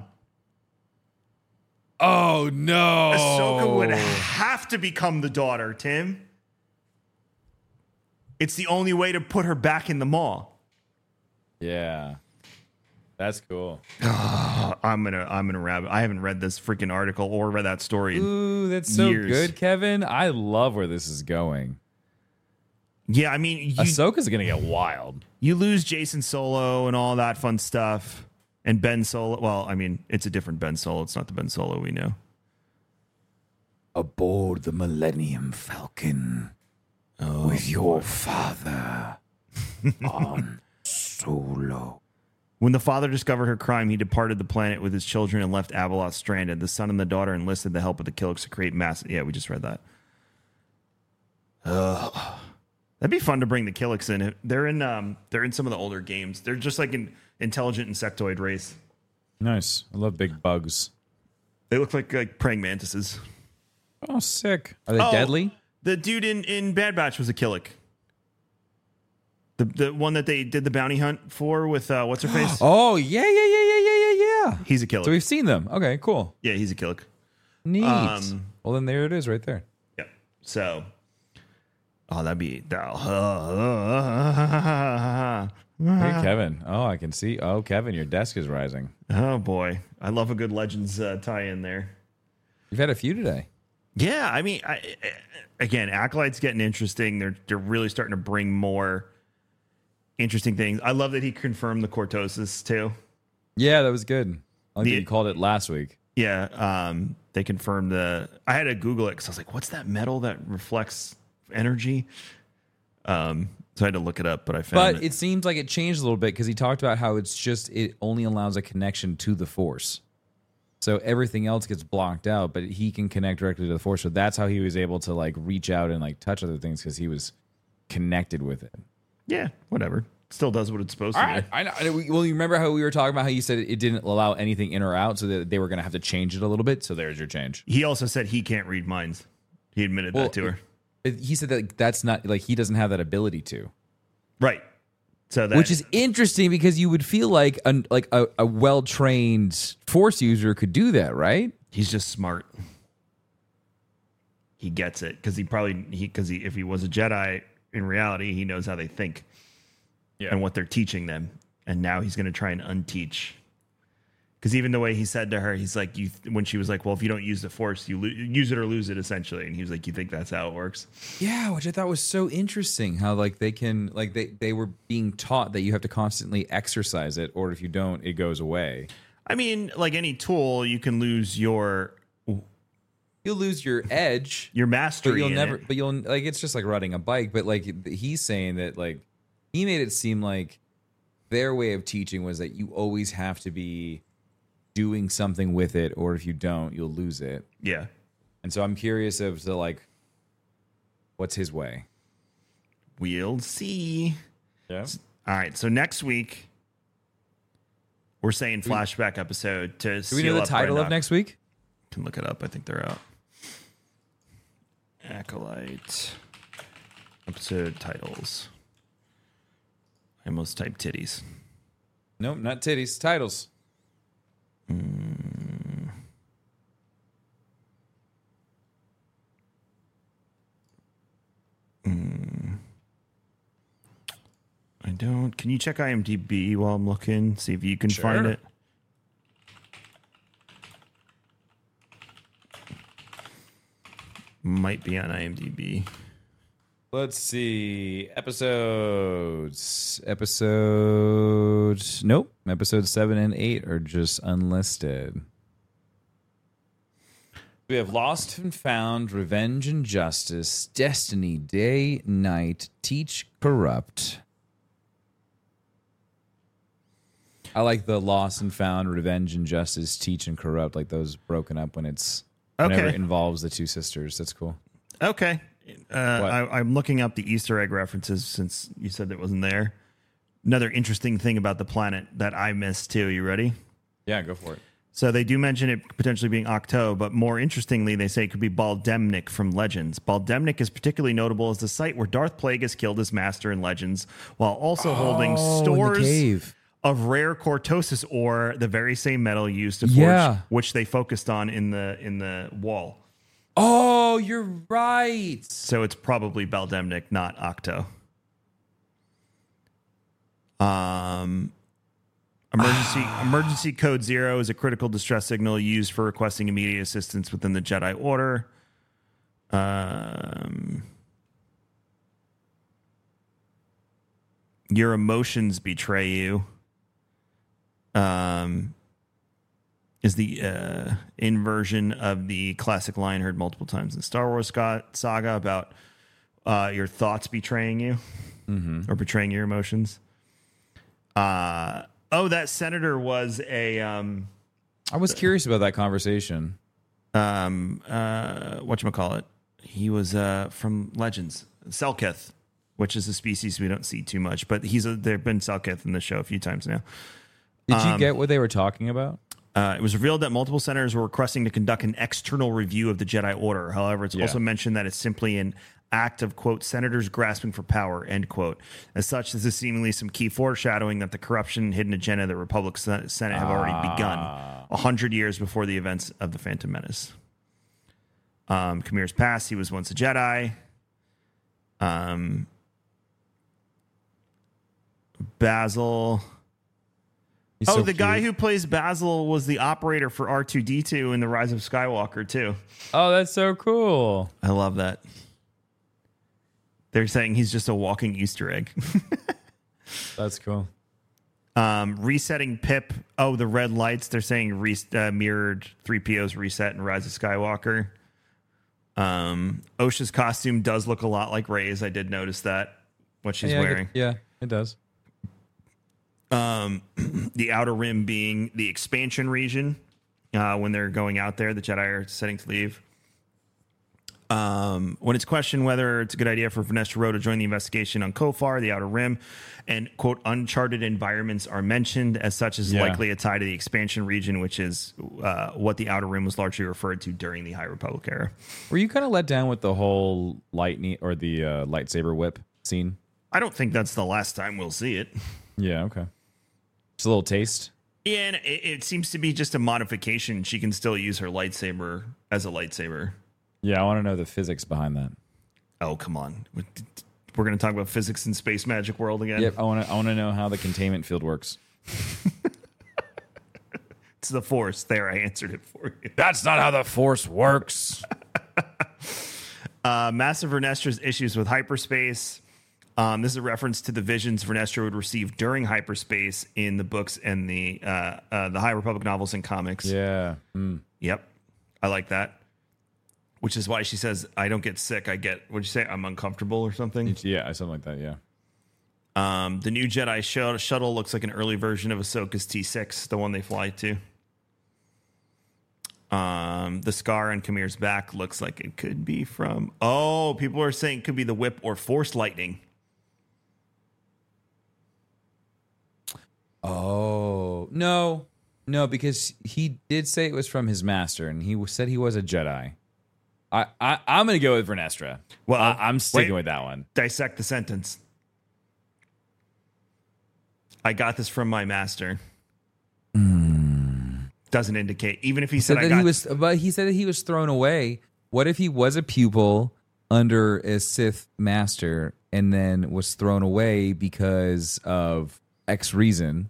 oh no! Ahsoka would have to become the daughter, Tim. It's the only way to put her back in the Maw. Yeah, that's cool. I'm gonna, I'm gonna rabbit. I haven't read this freaking article or read that story. in- Ooh, that's so Years. good, Kevin. I love where this is going. Yeah, I mean, you, Ahsoka's gonna get wild. you lose Jason Solo and all that fun stuff, and Ben Solo. Well, I mean, it's a different Ben Solo. It's not the Ben Solo we know. Aboard the Millennium Falcon with your father on Solo. When the father discovered her crime, he departed the planet with his children and left Abeloth stranded. The son and the daughter enlisted the help of the Killiks to create mass. Yeah, we just read that. Ugh. That'd be fun to bring the Killiks in. They're in. Um, they're in some of the older games. They're just like an intelligent insectoid race. Nice. I love big bugs. They look like like praying mantises. Oh, sick. Are they Oh, deadly? The dude in, in Bad Batch was a Killik. The the one that they did the bounty hunt for with uh, what's her face? Oh, yeah, yeah, yeah, yeah, yeah, yeah, yeah. He's a Killik. So we've seen them. Okay, cool. Yeah, he's a Killik. Neat. Um, well, then there it is right there. Yeah. So, oh, that'd be. Hey, Kevin. Oh, I can see. Oh, Kevin, your desk is rising. Oh boy, I love a good Legends uh, tie-in there. You've had a few today. Yeah, I mean, I, I- again, Acolyte's getting interesting. They're they're really starting to bring more interesting things. I love that he confirmed the cortosis too. Yeah, that was good. I like The- that you called it last week. Yeah, um, they confirmed the. I had to Google it because I was like, "What's that metal that reflects energy?" Um, so I had to look it up, but I found But it seems like it changed a little bit because he talked about how it's just, it only allows a connection to the Force. So everything else gets blocked out, but he can connect directly to the Force. So that's how he was able to like reach out and like touch other things because he was connected with it. Yeah, whatever. Still does what it's supposed All to right. do. I know. I know. Well, you remember how we were talking about how you said it didn't allow anything in or out, so that they were going to have to change it a little bit. So there's your change. He also said he can't read minds. He admitted Well, that to her. But he said that that's not like he doesn't have that ability to. Right. So that, Which is interesting because you would feel like a, like a, a well-trained Force user could do that, right? he's just smart. He gets it because he probably he because he if he was a Jedi in reality, he knows how they think Yeah. and what they're teaching them. And now he's going to try and unteach. Because even the way he said to her, he's like, you when she was like, well, if you don't use the Force, you lo- use it or lose it, essentially. And he was like, you think that's how it works? Yeah, which I thought was so interesting. How like they can like they they were being taught that you have to constantly exercise it, or if you don't, it goes away. I mean, like any tool, you can lose your You'll lose your edge, your mastery. but you'll in never. it. But you'll like it's just like riding a bike. But like he's saying that like he made it seem like their way of teaching was that you always have to be doing something with it, or if you don't, you'll lose it. Yeah. And so I'm curious as to like, what's his way? We'll see. Yeah. All right. So next week, we're saying flashback episode to Do we know the title of next week? Can look it up. I think they're out. Acolyte episode titles. I almost typed titties. Nope, not titties. Titles. Mm. Mm. I don't. Can you check I M D B while I'm looking? See if you can Sure. find it. Might be on I M D B. Let's see. Episodes. Episodes. Nope. Episodes seven and eight are just unlisted. We have Lost and Found, Revenge and Justice, Destiny, Day, Night, Teach, Corrupt. I like the Lost and Found, Revenge and Justice, Teach and Corrupt, like those broken up when it's whenever Okay. it involves the two sisters. That's cool. Okay. Uh, I, I'm looking up the Easter egg references since you said it wasn't there. Another interesting thing about the planet that I missed too. You ready? Yeah, go for it. So they do mention it potentially being Octo, but more interestingly, they say it could be Baldemnik from Legends. Baldemnik is particularly notable as the site where Darth Plagueis killed his master in Legends, while also holding Oh, in the stores cave. of rare Cortosis ore, the very same metal used to forge, Yeah. which they focused on in the in the wall. Oh, you're right. So it's probably Baldemnik, not Octo. Um, emergency emergency code zero is a critical distress signal used for requesting immediate assistance within the Jedi Order. Um, your emotions betray you. Um, is the uh, inversion of the classic line heard multiple times in Star Wars saga about uh, your thoughts betraying you or betraying your emotions. Uh, oh, that senator was a um, I was curious about that conversation. um, uh, whatchamacallit. He was uh, from Legends, Selketh, which is a species we don't see too much, but he's a, there have been Selketh in the show a few times now. Did you get what they were talking about? Uh, it was revealed that multiple senators were requesting to conduct an external review of the Jedi Order. However, it's Yeah. also mentioned that it's simply an act of, quote, senators grasping for power, end quote. As such, this is seemingly some key foreshadowing that the corruption and hidden agenda of the Republic Senate have already begun, a hundred years before the events of the Phantom Menace. Um, Kamir's past, he was once a Jedi. Um, Basil... He's oh, so the guy cute. who plays Basil was the operator for R two D two in The Rise of Skywalker, too. Oh, that's so cool. I love that. They're saying he's just a walking Easter egg. That's cool. um, resetting Pip. Oh, the red lights. They're saying re- uh, mirrored three P O's reset in Rise of Skywalker. Um, Osha's costume does look a lot like Rey's. I did notice that, what she's yeah, I get- wearing. yeah, it does. Um, the Outer Rim being the expansion region uh, when they're going out there. The Jedi are setting to leave. Um, when it's questioned whether it's a good idea for Vernestra Rwoh to join the investigation on Kofar, the Outer Rim, and, quote, uncharted environments are mentioned as such as Yeah. likely a tie to the expansion region, which is uh, what the Outer Rim was largely referred to during the High Republic era. Were you kind of let down with the whole lightning or the uh, lightsaber whip scene? I don't think that's the last time we'll see it. Yeah, okay. Just a little taste. Yeah, and it, it seems to be just a modification. She can still use her lightsaber as a lightsaber. Yeah, I want to know the physics behind that. Oh, come on. We're going to talk about physics in Space Magic World again? Yep, I want to. I want to know how the containment field works. It's the Force. There, I answered it for you. That's not how the Force works. uh, Massive Vernestra's issues with hyperspace. Um, this is a reference to the visions Vernestra would receive during hyperspace in the books and the uh, uh, the High Republic novels and comics. Yeah. Mm. Yep. I like that. Which is why she says, I don't get sick. I get, what'd you say? I'm uncomfortable or something? Yeah, something like that, yeah. Um, the new Jedi sh- shuttle looks like an early version of Ahsoka's T six, the one they fly to. Um, the scar on Kamir's back looks like it could be from... Oh, people are saying it could be the whip or force lightning. Oh, no. No, because he did say it was from his master, and he said he was a Jedi. I, I, I'm going to go with Vernestra. Well, I, I'm sticking wait. with that one. Dissect the sentence. I got this from my master. Mm. Doesn't indicate. Even if he He said, said I that got he was, but he said that he was thrown away. What if he was a pupil under a Sith master and then was thrown away because of X reason?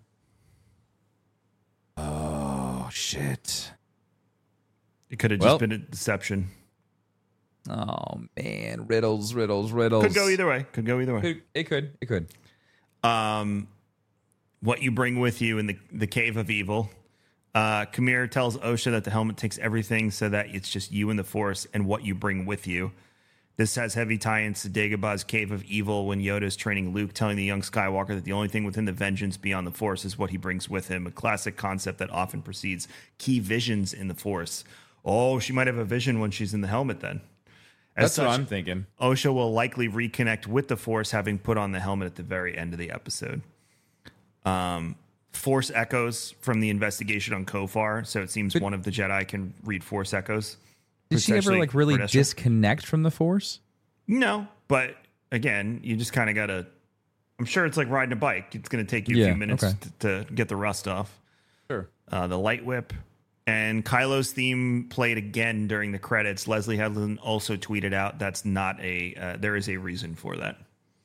Oh shit! It could have just Well. been a deception. Oh man, riddles, riddles, riddles. Could go either way. Could go either way. Could, it could. It could. Um, what you bring with you in the the cave of evil. Uh, Kamir tells Osha that the helmet takes everything, so that it's just you and the Force and what you bring with you. This has heavy tie-ins to Dagobah's Cave of Evil when Yoda is training Luke, telling the young Skywalker that the only thing within the Vengeance beyond the Force is what he brings with him, a classic concept that often precedes key visions in the Force. Oh, she might have a vision when she's in the helmet then. As That's such, what I'm thinking. Osha will likely reconnect with the Force, having put on the helmet at the very end of the episode. Um, Force echoes from the investigation on Kofar, so it seems But- one of the Jedi can read Force echoes. Did she ever Potentially like really Vernestra. disconnect from the Force? No, but again, you just kind of got to. I'm sure it's like riding a bike. It's going to take you a Yeah, few minutes okay. to, to get the rust off. Sure. Uh, the light whip and Kylo's theme played again during the credits. Leslie Headland also tweeted out that's not a. Uh, there is a reason for that.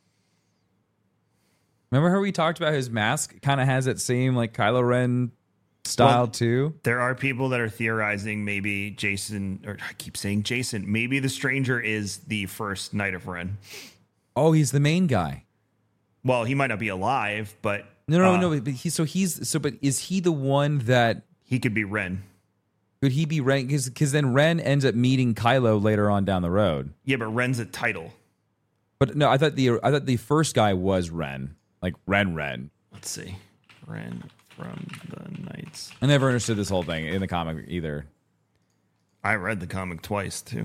Remember how we talked about his mask kind of has that same like Kylo Ren style Well, too? There are people that are theorizing maybe Jason, or I keep saying Jason, maybe the Stranger is the first Knight of Ren. Oh, he's the main guy. Well, he might not be alive, but No, no, uh, no. But he, so he's so. But is he the one that he could be Ren. could he be Ren? Because then Ren ends up meeting Kylo later on down the road. Yeah, but Ren's a title. But no, I thought the I thought the first guy was Ren, like Ren Ren. Let's see, Ren from the Knights. I never understood this whole thing in the comic either. I read the comic twice too.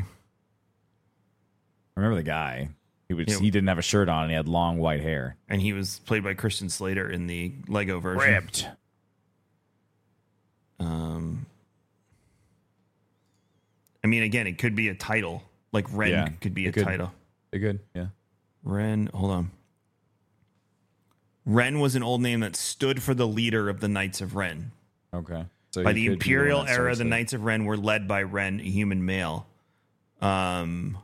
I remember the guy. He was Yeah. he didn't have a shirt on and he had long white hair. And he was played by Christian Slater in the Lego version. Ripped. Um, I mean, again, it could be a title. Like Ren Yeah, could be it a could. title. They good, yeah. Ren, hold on. Ren was an old name that stood for the leader of the Knights of Ren. Okay. So By he the could be Imperial one that era, starts the it. Knights of Ren were led by Ren, a human male. Um,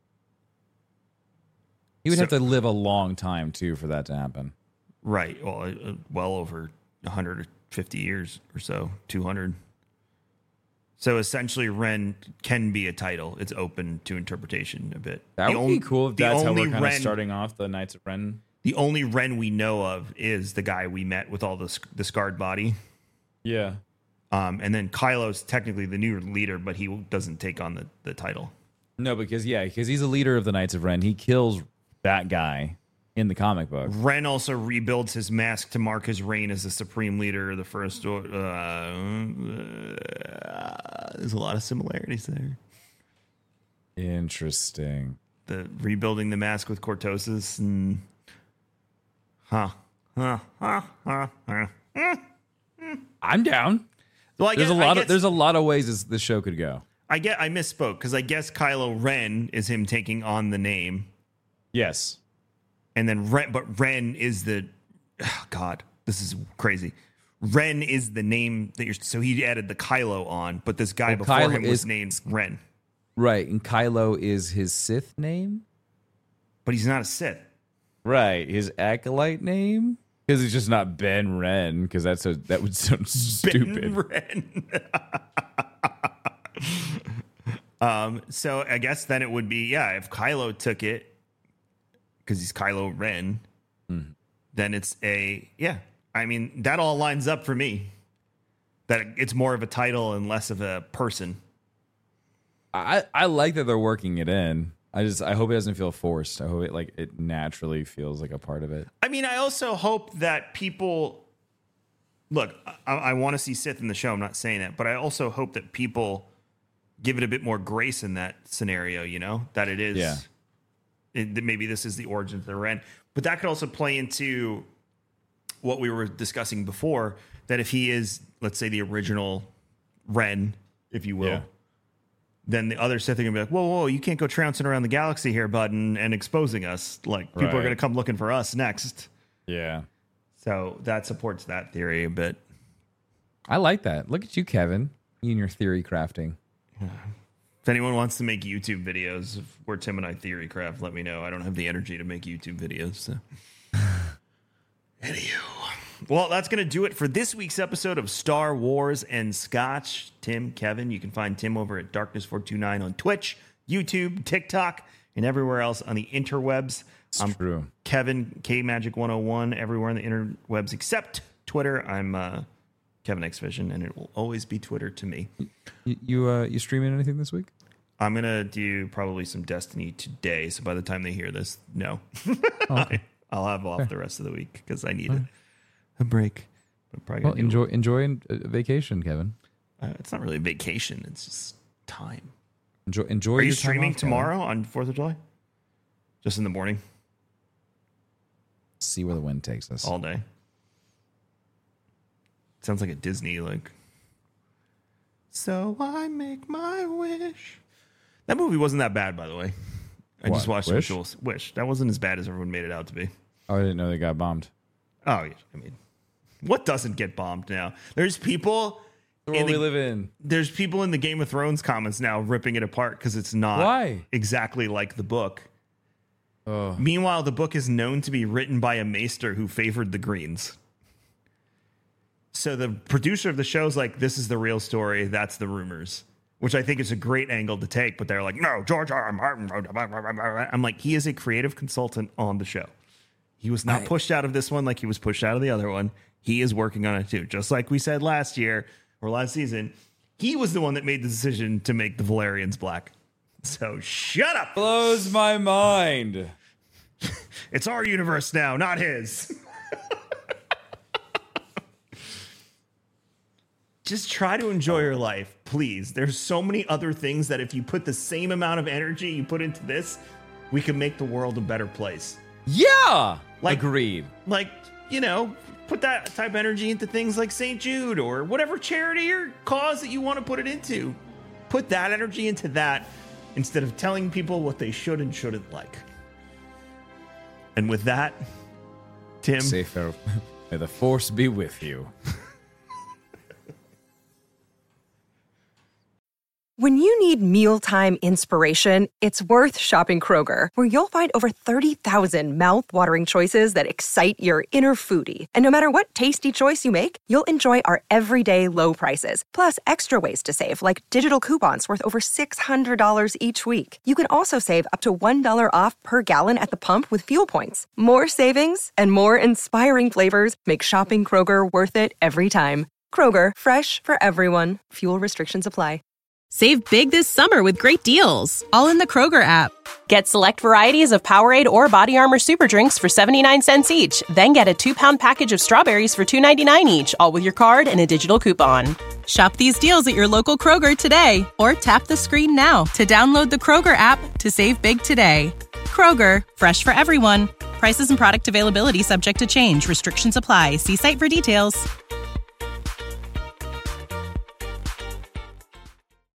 He would so- have to live a long time too for that to happen. right. Well, uh, well over one hundred fifty years or so, two hundred. So essentially, Ren can be a title. It's open to interpretation a bit. That The would on- be cool if the that's how only we're kind of Ren- starting off the Knights of Ren. The only Ren we know of is the guy we met with all the sc- the scarred body. Yeah. Um, and then Kylo's technically the new leader, but he doesn't take on the, the title. No, because yeah, because he's a leader of the Knights of Ren. He kills that guy in the comic book. Ren also rebuilds his mask to mark his reign as the supreme leader of the First Order. Uh, uh, there's a lot of similarities there. Interesting. The rebuilding the mask with cortosis and huh, huh, huh, huh, huh. I'm down. Well, I there's guess, a lot I guess, of there's a lot of ways this, this show could go. I get I misspoke because I guess Kylo Ren is him taking on the name. Yes. And then Ren, but Ren is the oh God, this is crazy. Ren is the name that you're so he added the Kylo on, but this guy Well, before Kylo him was is- named Ren. Right, and Kylo is his Sith name? But he's not a Sith. Right, his acolyte name? Because it's just not Ben Ren, because that's a that would sound stupid. Ben Ren. um, so I guess then it would be, yeah, if Kylo took it, because he's Kylo Ren, Mm. then it's a, yeah. I mean, that all lines up for me. That it's more of a title and less of a person. I, I like that they're working it in. I just I hope it doesn't feel forced. I hope it like it naturally feels like a part of it. I mean, I also hope that people look. I, I want to see Sith in the show. I'm not saying that, but I also hope that people give it a bit more grace in that scenario. You know, that it is. Yeah. It, that maybe this is the origin of the Ren, but that could also play into what we were discussing before. That if he is, let's say, the original Ren, if you will. Yeah. Then the other Sith are gonna be like, whoa, whoa, you can't go trouncing around the galaxy here, bud, and, and exposing us. Like, people Right. are gonna come looking for us next. Yeah. So that supports that theory a bit. I like that. Look at you, Kevin. You and your theory crafting. If anyone wants to make YouTube videos of where Tim and I theory craft, let me know. I don't have the energy to make YouTube videos. So. Anywho. Well, that's going to do it for this week's episode of Star Wars and Scotch. Tim, Kevin, you can find Tim over at Darkness four two nine on Twitch, YouTube, TikTok, and everywhere else on the interwebs. It's I'm true. Kevin, K Magic one oh one, everywhere on the interwebs except Twitter. I'm uh, Kevin X Vision, and it will always be Twitter to me. You you, uh, you streaming anything this week? I'm going to do probably some Destiny today, so by the time they hear this, no. Okay. I'll have off the rest of the week because I need a, a break. But probably Well, gonna do- enjoy enjoy a vacation, Kevin. Uh, it's not really a vacation. It's just time. Enjoy enjoy. Are you your time streaming off, Kevin. tomorrow on fourth of July? Just in the morning? See where the wind takes us. All day? Sounds like a Disney, like... So I make my wish. That movie wasn't that bad, by the way. I What, just watched Wish? Wish? Wish. Wish. That wasn't as bad as everyone made it out to be. Oh, I didn't know they got bombed. Oh, yeah. I mean, what doesn't get bombed now? There's people... The in world the- we live in. There's people in the Game of Thrones comments now ripping it apart because it's not Why? exactly like the book. Oh, Meanwhile, the book is known to be written by a maester who favored the Greens. So the producer of the show is like, this is the real story. That's the rumors, which I think is a great angle to take. But they're like, no, George R. R. Martin. I'm like, he is a creative consultant on the show. He was not I- pushed out of this one like he was pushed out of the other one. He is working on it too. Just like we said last year or last season, he was the one that made the decision to make the Valerians black. So shut up. blows my mind. It's our universe now, not his. Just try to enjoy your life, please. There's so many other things that if you put the same amount of energy you put into this, we can make the world a better place. Yeah, Like- agreed. Like, you know, put that type of energy into things like Saint Jude or whatever charity or cause that you want to put it into. Put that energy into that instead of telling people what they should and shouldn't like. And with that, Tim, Say farewell. May the force be with you. When you need mealtime inspiration, it's worth shopping Kroger, where you'll find over thirty thousand mouthwatering choices that excite your inner foodie. And no matter what tasty choice you make, you'll enjoy our everyday low prices, plus extra ways to save, like digital coupons worth over six hundred dollars each week. You can also save up to one dollar off per gallon at the pump with fuel points. More savings and more inspiring flavors make shopping Kroger worth it every time. Kroger, fresh for everyone. Fuel restrictions apply. Save big this summer with great deals, all in the Kroger app. Get select varieties of Powerade or Body Armor Super Drinks for seventy-nine cents each. Then get a two-pound package of strawberries for two ninety-nine each, all with your card and a digital coupon. Shop these deals at your local Kroger today, or tap the screen now to download the Kroger app to save big today. Kroger, fresh for everyone. Prices and product availability subject to change. Restrictions apply. See site for details.